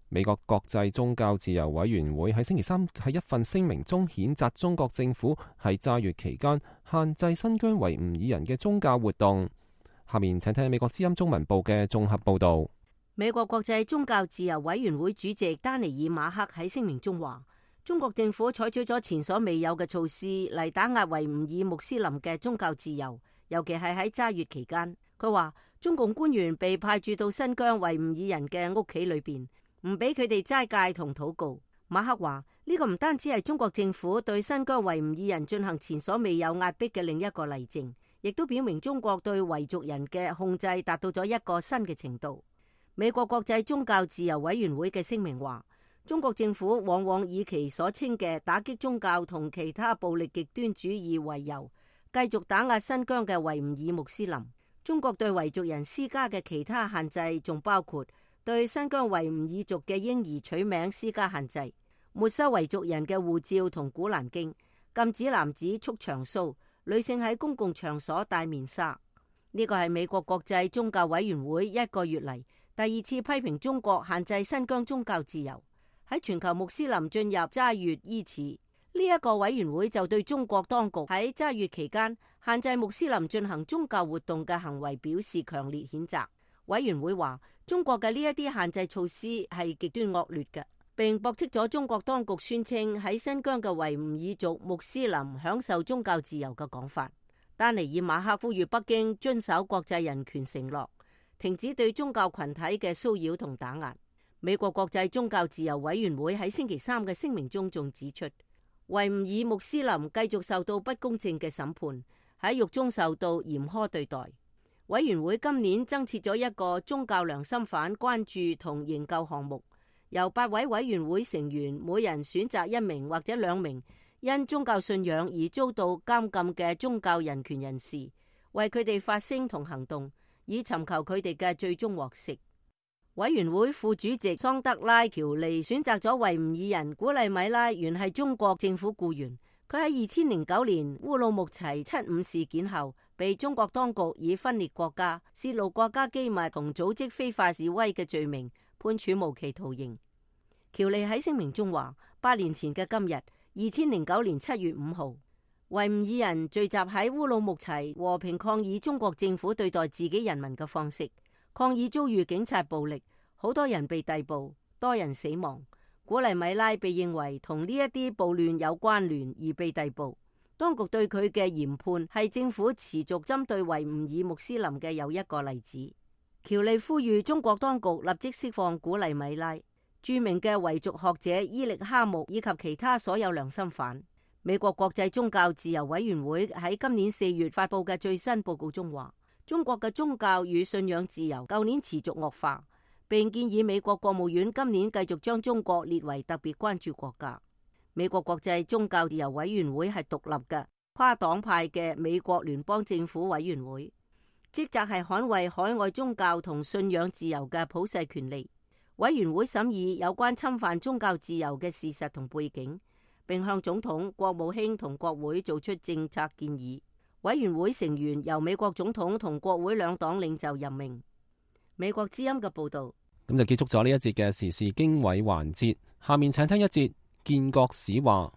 S2: 美國國際宗教自由委員會喺星期三喺一份聲明中譴責中國政府喺齋月期間限制新疆維吾爾人嘅宗教活動。下面請聽美國之音中文部嘅綜合報導。
S4: 美國國際宗教自由委員會主席丹尼爾馬克喺聲明中話，中國政府採取咗前所未有嘅措施嚟打壓維吾爾穆斯林嘅宗教自由，尤其係喺齋月期間。佢話中共官員被派駐到新疆維吾爾人嘅屋企裏邊，唔俾佢哋齋戒同禱告。馬克話呢個唔單止係中國政府對新疆維吾爾人進行前所未有壓迫嘅另一個例證，亦都表明中國對維族人嘅控制達到咗一個新嘅程度。美國國際宗教自由委員會嘅聲明話，中國政府往往以其所稱嘅打擊宗教同其他暴力極端主義為由，繼續打壓新疆嘅維吾爾穆斯林。中國對維族人施加嘅其他限制仲包括對新疆維吾爾族嘅嬰兒取名施加限制，沒收維族人嘅護照同古蘭經，禁止男子束長鬚，女性喺公共場所戴面紗。呢個係美國國際宗教委員會一個月嚟第二次批評中國限制新疆宗教自由。喺全球穆斯林進入齋月伊始，呢一個委員會就對中國當局喺齋月期間限制穆斯林進行宗教活動嘅行為表示強烈譴責。委員會話，中國嘅呢一啲限制措施係極端惡劣嘅，並駁斥咗中國當局宣稱喺新疆嘅維吾爾族穆斯林享受宗教自由嘅講法。丹尼爾馬克呼籲北京遵守國際人權承諾，停止對宗教群體嘅騷擾同打壓。美國國際宗教自由委員會喺星期三嘅聲明中仲指出，維吾爾穆斯林繼續受到不公正嘅審判，喺獄中受到嚴苛對待。委員會今年增設咗一個宗教良心犯關注同營救項目，由8位委員會成員每人選擇1名或者2名因宗教信仰而遭到監禁嘅宗教人權人士，為佢哋發聲同行動，以尋求佢哋嘅最終獲釋。委員會副主席桑德拉喬利選擇咗維吾爾人古麗米拉，原係中國政府僱員。佢喺2009年烏魯木齊75事件後，被中國當局以分裂國家、泄露國家機密同組織非法示威嘅罪名判處無期徒刑。喬利喺聲明中話：8年前嘅今日，2009年7月5號，維吾爾人聚集喺烏魯木齊和平抗議中國政府對待自己人民嘅方式，抗議遭遇警察暴力，好多人被逮捕，多人死亡。古麗米拉被認為同呢一啲暴亂有關聯而被逮捕，當局對佢嘅嚴判係政府持續針對維吾爾穆斯林嘅又一個例子。喬利呼籲中國當局立即釋放古麗米拉、著名嘅維族學者伊力哈木以及其他所有良心犯。美國國際宗教自由委員會喺今年4月發佈嘅最新報告中話，中國嘅宗教與信仰自由舊年持續惡化，並建議美國國務院今年繼續將中國列為特別關注國家。美國國際宗教自由委員會係獨立嘅跨黨派嘅美國聯邦政府委員會，職責係捍衛海外宗教同信仰自由嘅普世權利。委員會審議有關侵犯宗教自由嘅事實同背景，並向總統、國務卿同國會做出政策建議。委員會成員由美國總統同國會兩黨領袖任命。美國之音嘅報道。
S2: 咁就結束咗呢一節嘅時事經緯環節，下面請聽一節建國史話。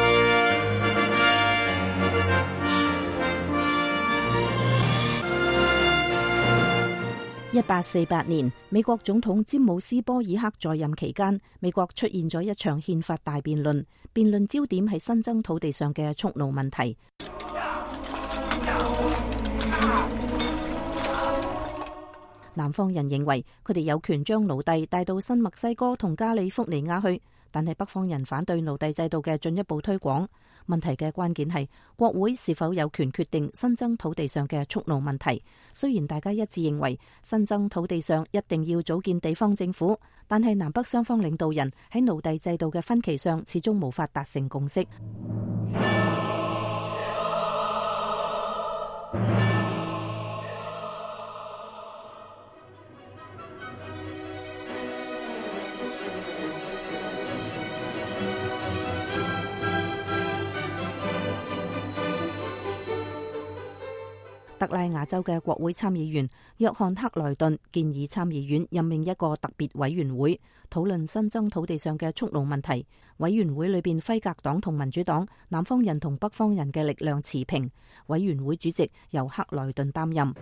S7: 1848年，美國總統詹姆斯波爾克在任期間，美國出現咗一場憲法大辯論，辯論焦點係新增土地上嘅蓄奴問題。南方人認為佢哋有權將奴隸帶到新墨西哥同加利福尼亞去，但係北方人反對奴隸制度嘅進一步推廣。問題嘅關鍵係國會是否有權決定新增土地上嘅蓄奴問題。雖然大家一致認為新增土地上一定要組建地方政府，但係南北雙方領導人喺奴隸制度嘅分歧上始終無法達成共識。 特拉亞州嘅國會參議員約翰克萊頓建議參議院任命一個特別委員會，討論新增土地上嘅蓄奴問題。委員會裏邊輝格黨同民主黨、南方人同北方人嘅力量持平。委員會主席由克萊頓擔任。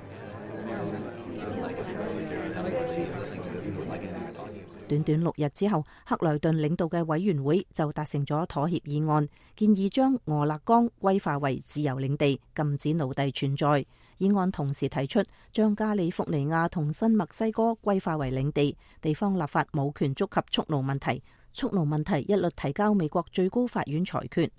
S7: 短短6日之後，克萊頓領導嘅委員會就達成咗妥協議案，建議將俄勒岡歸化為自由領地，禁止奴隸存在。議案同時提出將加利福尼亞同新墨西哥歸化為領地，地方立法冇權觸及蓄奴問題。蓄奴問題一律提交美國最高法院裁決。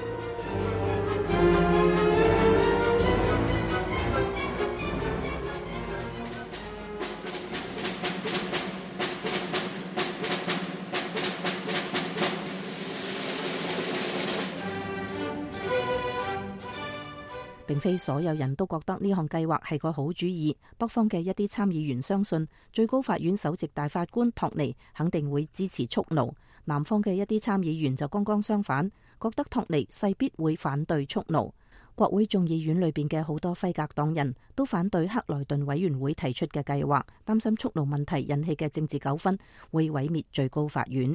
S7: 並非所有人都覺得呢項計劃係個好主意。北方嘅一啲參議員相信最高法院首席大法官托尼肯定會支持蓄奴，南方嘅一啲參議員就剛剛相反，覺得托尼勢必會反對蓄奴。國會眾議院裏邊嘅好多輝格黨人都反對克萊頓委員會提出嘅計劃，擔心蓄奴問題引起嘅政治糾紛會毀滅最高法院。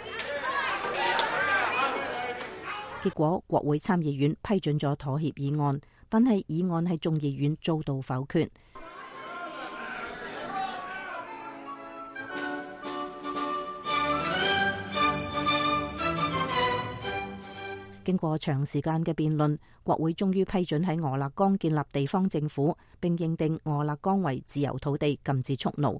S7: 結果國會參議院批准咗妥協議案，但係議案喺眾議院遭到否決。經過長時間嘅辯論，國會終於批准喺俄勒岡建立地方政府，並認定俄勒岡為自由土地，禁止蓄奴。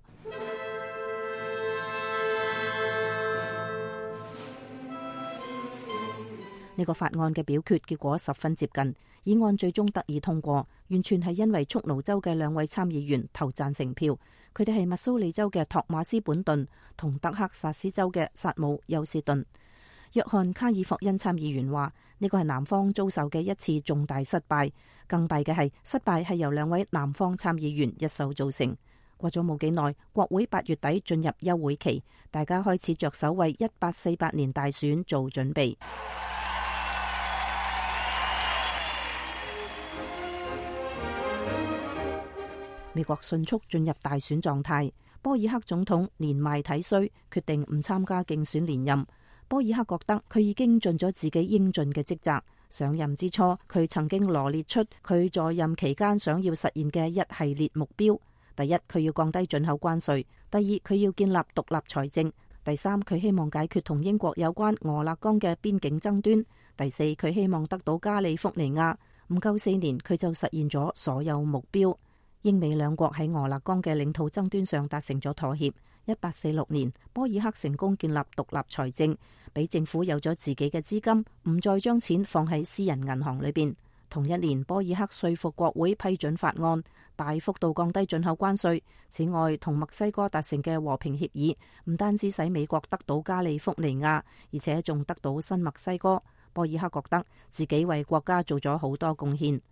S7: 呢個法案嘅表決結果十分接近，議案最終得以通過，完全係因為蓄奴州嘅2位參議員投贊成票。佢哋係密蘇里州嘅托馬斯本頓同德克薩斯州嘅薩姆休斯頓。約翰卡爾霍恩參議員話：呢個係南方遭受嘅一次重大失敗，更弊嘅係失敗係由2位南方參議員一手造成。過咗冇幾耐，國會8月底進入休會期，大家開始着手為1848年大選做準備。美國迅速進入大選狀態，波爾克總統年邁體衰，決定唔參加競選連任。波爾克覺得佢已經盡咗自己應盡嘅職責。上任之初，佢曾經羅列出佢在任期間想要實現嘅一系列目標。第一，佢要降低進口關稅；第二，佢要建立獨立財政；第三，佢希望解決同英國有關俄勒岡嘅邊境爭端；第四，佢希望得到加利福尼亞。唔夠4年，佢就實現咗所有目標。英美兩國喺俄勒岡嘅領土爭端上達成咗妥協。1846年，波爾克成功建立獨立財政，俾政府有咗自己嘅資金，唔再將錢放喺私人銀行裏邊。同一年，波爾克說服國會批准法案，大幅度降低進口關稅。此外，同墨西哥達成嘅和平協議，唔單止使美國得到加利福尼亞，而且仲得到新墨西哥。波爾克覺得自己為國家做咗好多貢獻。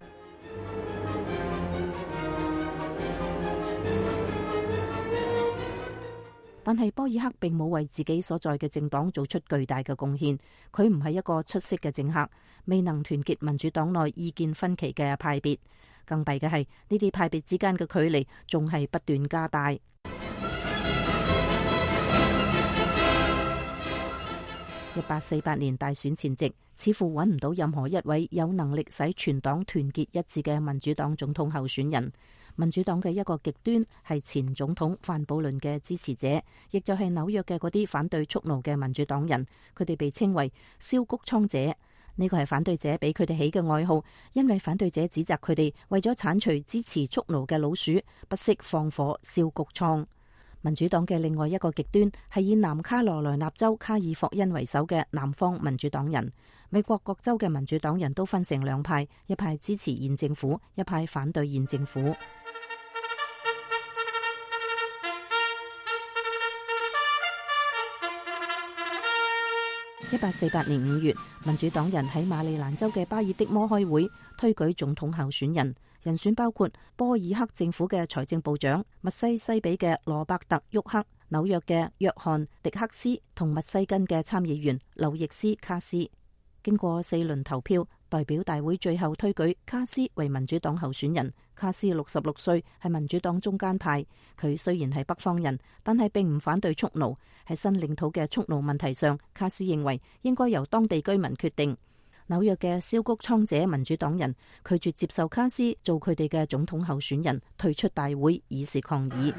S7: 但係波爾克並冇為自己所在嘅政黨做出巨大嘅貢獻，佢唔係一個出色嘅政客，未能團結民主黨內意見分歧嘅派別。更弊嘅係呢啲派別之間嘅距離仲係不斷加大。1848年大選前夕，似乎揾唔到任何一位有能力使全黨團結一致嘅民主黨總統候選人。民主黨嘅一個極端係前總統范布倫嘅支持者，亦就係紐約嘅嗰啲反對蓄奴嘅民主黨人，佢哋被稱為燒谷倉者。呢個係反對者俾佢哋起嘅外號，因為反對者指責佢哋為咗鏟除支持蓄奴嘅老鼠，不惜放火燒谷倉。民主黨嘅另外一個極端係以南卡羅來納州卡爾霍恩為首嘅南方民主黨人。美國各州嘅民主黨人都分成2派，一派支持現政府，一派反對現政府。1848年5月，民主黨人喺馬里蘭州嘅巴爾的摩開會，推舉總統候選人，人選包括波爾克政府嘅財政部長、密西西比嘅羅伯特沃克、紐約嘅約翰迪克斯同密西根嘅參議員劉易斯卡斯。經過4輪投票， 代表大會最後推舉卡斯為民主黨候選人。卡斯66歲，係民主黨中間派。佢雖然係北方人，但係並唔反對蓄奴。喺新領土嘅蓄奴問題上，卡斯認為應該由當地居民決定。紐約嘅蕭谷倉者民主黨人拒絕接受卡斯做佢哋嘅總統候選人，退出大會以示抗議。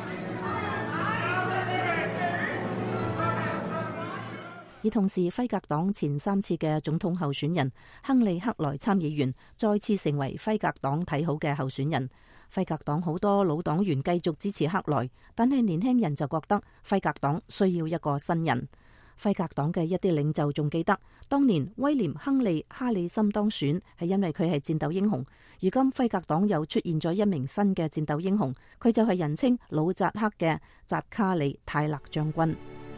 S7: 而同時，輝格黨前3次嘅總統候選人亨利克萊參議員再次成為輝格黨睇好嘅候選人。輝格黨好多老黨員繼續支持克萊，但係年輕人就覺得輝格黨需要一個新人。輝格黨嘅一啲領袖仲記得，當年威廉·亨利·哈里森當選係因為佢係戰鬥英雄。如今輝格黨又出現咗一名新嘅戰鬥英雄，佢就係人稱老扎克嘅扎卡里·泰勒將軍。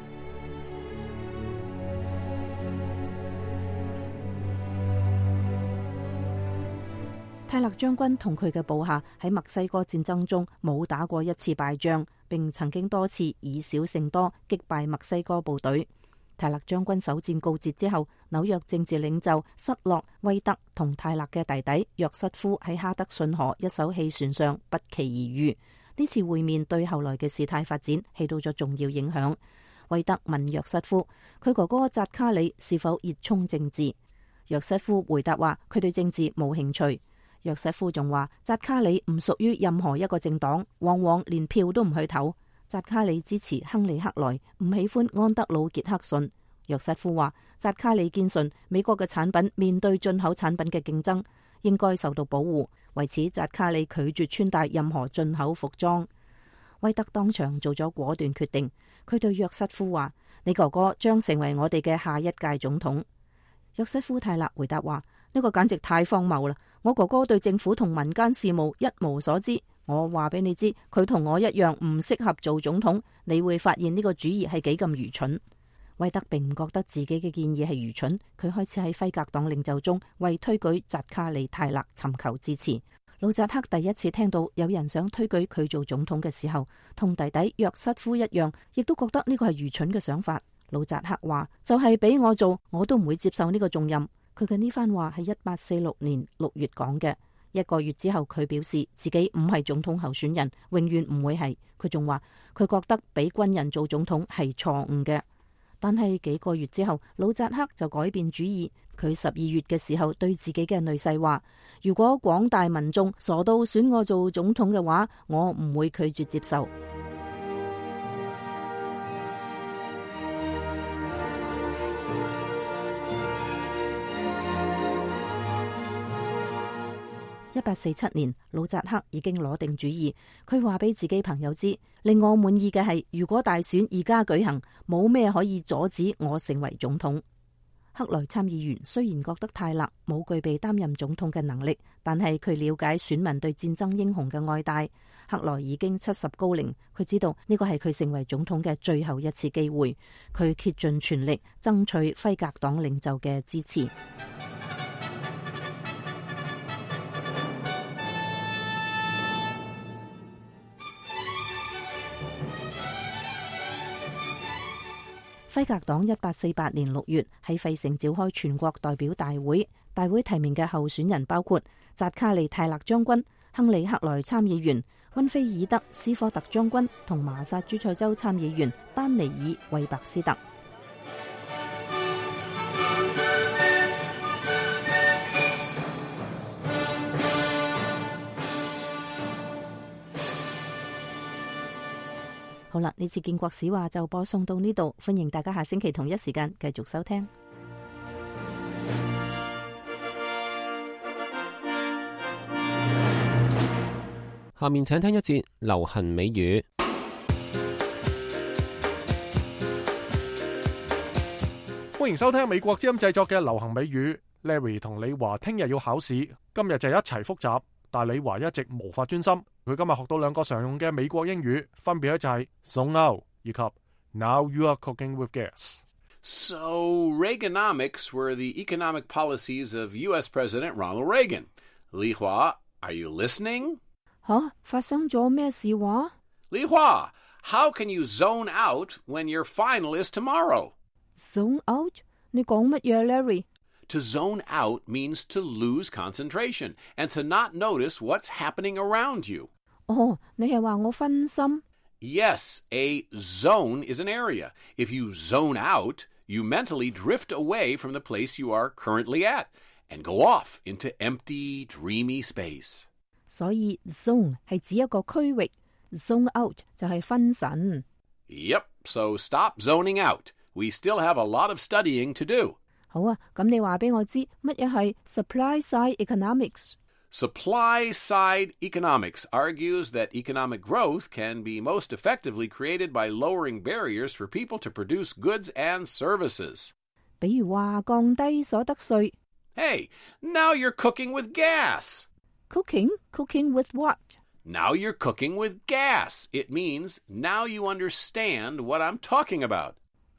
S7: 泰勒將軍同佢嘅部下喺墨西哥戰爭中冇打過一次敗仗，並曾經多次以少勝多擊敗墨西哥部隊。泰勒將軍首戰告捷之後，紐約政治領袖塞洛威德同泰勒嘅弟弟約瑟夫喺哈德遜河一艘汽船上不期而遇。呢次會面對後來嘅事態發展起到咗重要影響。威德問約瑟夫，佢哥哥扎卡里是否熱衷政治？約瑟夫回答話，佢對政治冇興趣。約瑟夫仲話，扎卡里唔屬於任何一個政黨，往往連票都唔去投。扎卡里支持亨利克萊，唔喜歡安德魯傑克遜。約瑟夫話，扎卡里堅信美國嘅產品面對進口產品嘅競爭，應該受到保護。為此，扎卡里拒絕穿戴任何進口服裝。威德當場做咗果斷決定，佢對約瑟夫話，你哥哥將成為我哋嘅下一屆總統。約瑟夫泰勒回答話，呢個簡直太荒謬啦！我哥哥對政府同民間事務一無所知，我話俾你知，佢同我一樣唔適合做總統。你會發現呢個主意係幾咁愚蠢。威德並唔覺得自己嘅建議係愚蠢，佢開始喺輝格黨領袖中為推舉扎卡里泰勒尋求支持。老扎克第一次聽到有人想推舉佢做總統嘅時候，同弟弟約瑟夫一樣，亦都覺得呢個係愚蠢嘅想法。老扎克話，就係俾我做，我都唔會接受呢個重任。佢嘅呢番話係1846年6月講嘅。1個月之後，佢表示自己唔係總統候選人，永遠唔會係。佢仲話佢覺得俾軍人做總統係錯誤嘅。但係幾個月之後，老扎克就改變主意。佢12月嘅時候對自己嘅女婿話，如果廣大民眾傻到選我做總統嘅話，我唔會拒絕接受。1847年，老扎克已經攞定主意。佢話俾自己朋友知，令我滿意嘅係，如果大選而家舉行，冇咩可以阻止我成為總統。克萊參議員雖然覺得泰勒冇具備擔任總統嘅能力，但係佢了解選民對戰爭英雄嘅愛戴。克萊已經70高齡，佢知道呢個係佢成為總統嘅最後一次機會。佢竭盡全力爭取輝格黨領袖嘅支持。輝格黨1848年6月喺費城召開全國代表大會，大會提名嘅候選人包括扎卡利泰勒將軍、亨利克萊參議員、溫菲爾德斯科特將軍同麻薩諸塞州參議員丹尼爾韋伯斯特。好啦，呢次建國史話就播送到呢度，歡迎大家下星期同一時間繼續收聽。
S2: 下面請聽一節流行美語。
S1: 歡迎收聽美國之音製作嘅流行美語。Larry 同李華聽日要考試，今日就一齊複習，但李華一直無法專心。佢今日學到兩個常用嘅美國英語，分別咧就係 So now 以及 Now you are cooking with gas。
S11: So Reaganomics were the economic policies of U.S. President Ronald Reagan. 李華 are you listening?
S7: 發生咗咩事話？
S11: 李華 how can you zone out when your final is tomorrow?
S7: Zone out？ 你講乜嘢 Larry？
S11: To zone out means to lose concentration and to not notice what's happening around you.
S7: 你係話我分心？
S11: Yes, a zone is an area. If you zone out, you mentally drift away from the place you are currently at and go off into empty, dreamy space.
S7: 所以 zone 係指一個區域 ，zone out 就係分神。
S11: Yep, so stop zoning out. We still have a lot of studying to do.
S7: 好啊，咁你話俾我知乜嘢係 supply side economics？
S11: Supply side economics argues that economic growth can be most effectively created by lowering barriers for people to produce goods and services.
S7: 比如話降低所得稅。
S11: Hey, now you're cooking with gas.
S7: Cooking with what?
S11: Now you're cooking with gas. It means now you understand what I'm talking about.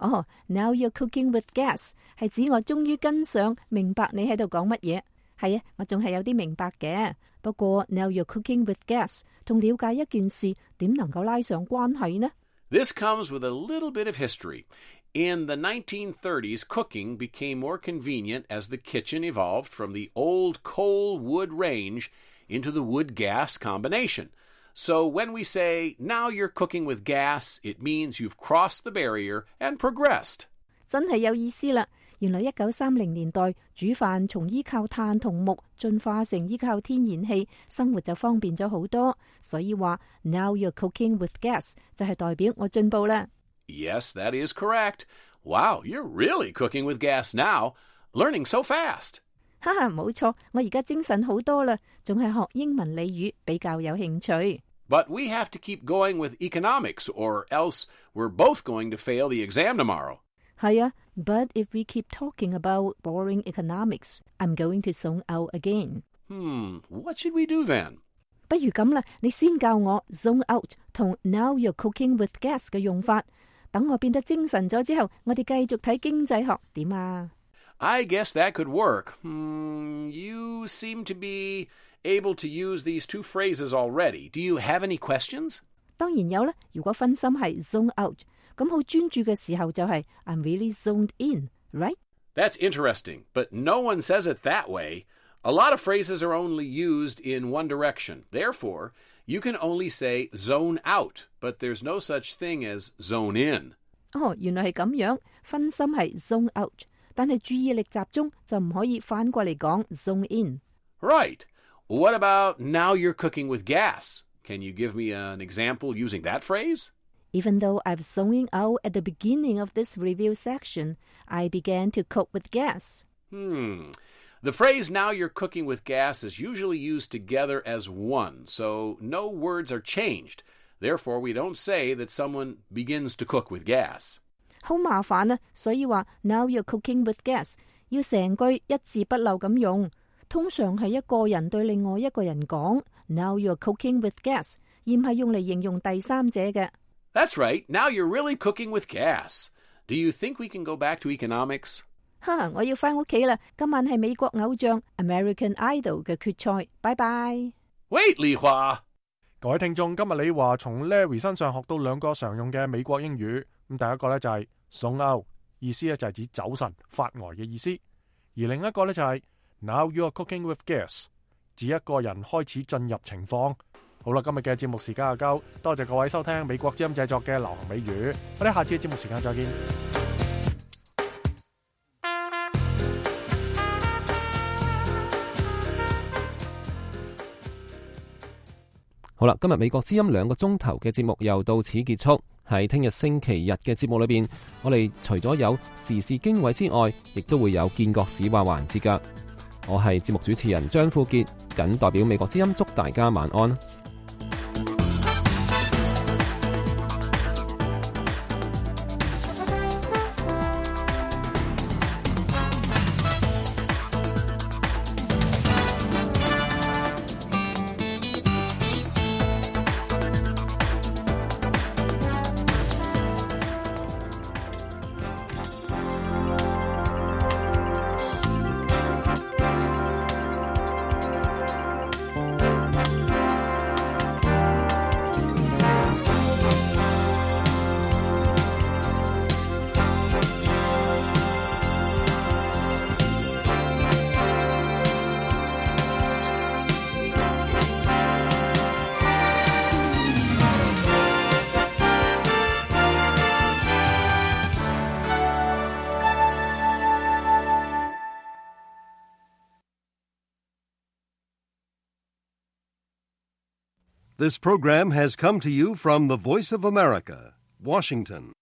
S7: Now you're cooking with gas 係指我終於跟上明白你喺度講乜嘢。係啊，我仲係有啲明白嘅。不過 now you're cooking with gas 同了解一件事點能夠拉上關係呢？
S11: This comes with a little bit of history. In the 1930s, cooking became more convenient as the kitchen evolved from the old coal-wood range into the wood-gas combination. So when we say, now you're cooking with gas, it means you've crossed the barrier and progressed.
S7: 真係有意思啦！原來1930年代煮飯從依靠炭同木進化成依靠天然氣，生活就方便咗好多。所以話 Now you're cooking with gas 就係代表我進步啦。
S11: Yes, that is correct. Wow, you're really cooking with gas now. Learning so fast.
S7: 哈哈，冇錯，我而家精神好多啦，仲係學英文俚語比較有興趣。
S11: But we have to keep going with economics, or else we're both going to fail the exam tomorrow.
S7: 係啊 ，But if we keep talking about boring economics, I'm going to zone out again.
S11: What should we do then?
S7: 不如咁啦，你先教我 zone out 同 Now you're cooking with gas 嘅用法。等我變得精神咗之後，我哋繼續睇經濟學點啊？
S11: I guess that could work. You seem to be able to use these two phrases already. Do you have any questions?
S7: 當然有啦。如果分心係 zone out， 咁好專注嘅時候就係 I'm really zoned in, right?
S11: That's interesting, but no one says it that way. A lot of phrases are only used in one direction. Therefore, you can only say zone out, but there's no such thing as zone in.
S7: 原來係咁樣，分心係 zone out， 但係注意力集中就唔可以反過嚟講 zone in.
S11: Right. What about now you're cooking with gas? Can you give me an example using that phrase?
S7: Even though I've zoning out at the beginning of this review section, I began to cook with gas.
S11: The phrase now you're cooking with gas is usually used together as one, so no words are changed. Therefore, we don't say that someone begins to cook with gas.
S7: 好麻煩啊，所以話 now you're cooking with gas 要成句一字不漏咁用。通常係一個人對另外一個人講 now you're cooking with gas， 而唔係用嚟形容第三者嘅。
S11: That's right. Now you're really cooking with gas. Do you think we can go back to economics?
S7: 我要返屋企啦。今晚係美國偶像 American Idol 嘅決賽。拜拜。
S11: Wait, 李華。
S1: 各位聽眾，今日李華從 Larry 身上學到兩個常用嘅美國英語。咁第一個咧就係 zone out， 意思咧就係指走神、發呆嘅意思。而另一個咧就係 Now you are cooking with gas， 指一個人開始進入情況。好啦，今日嘅節目時間就夠，多謝各位收聽美國之音製作嘅流行美語。我哋下次嘅節目時間再見。
S2: 好啦，今日美國之音2個鐘頭嘅節目又到此結束。喺聽日星期日嘅節目裏邊，我哋除咗有時事經緯之外，亦都會有見國史話環節㗎。我係節目主持人張富傑，謹代表美國之音祝大家晚安。
S12: This program has come to you from the Voice of America, Washington.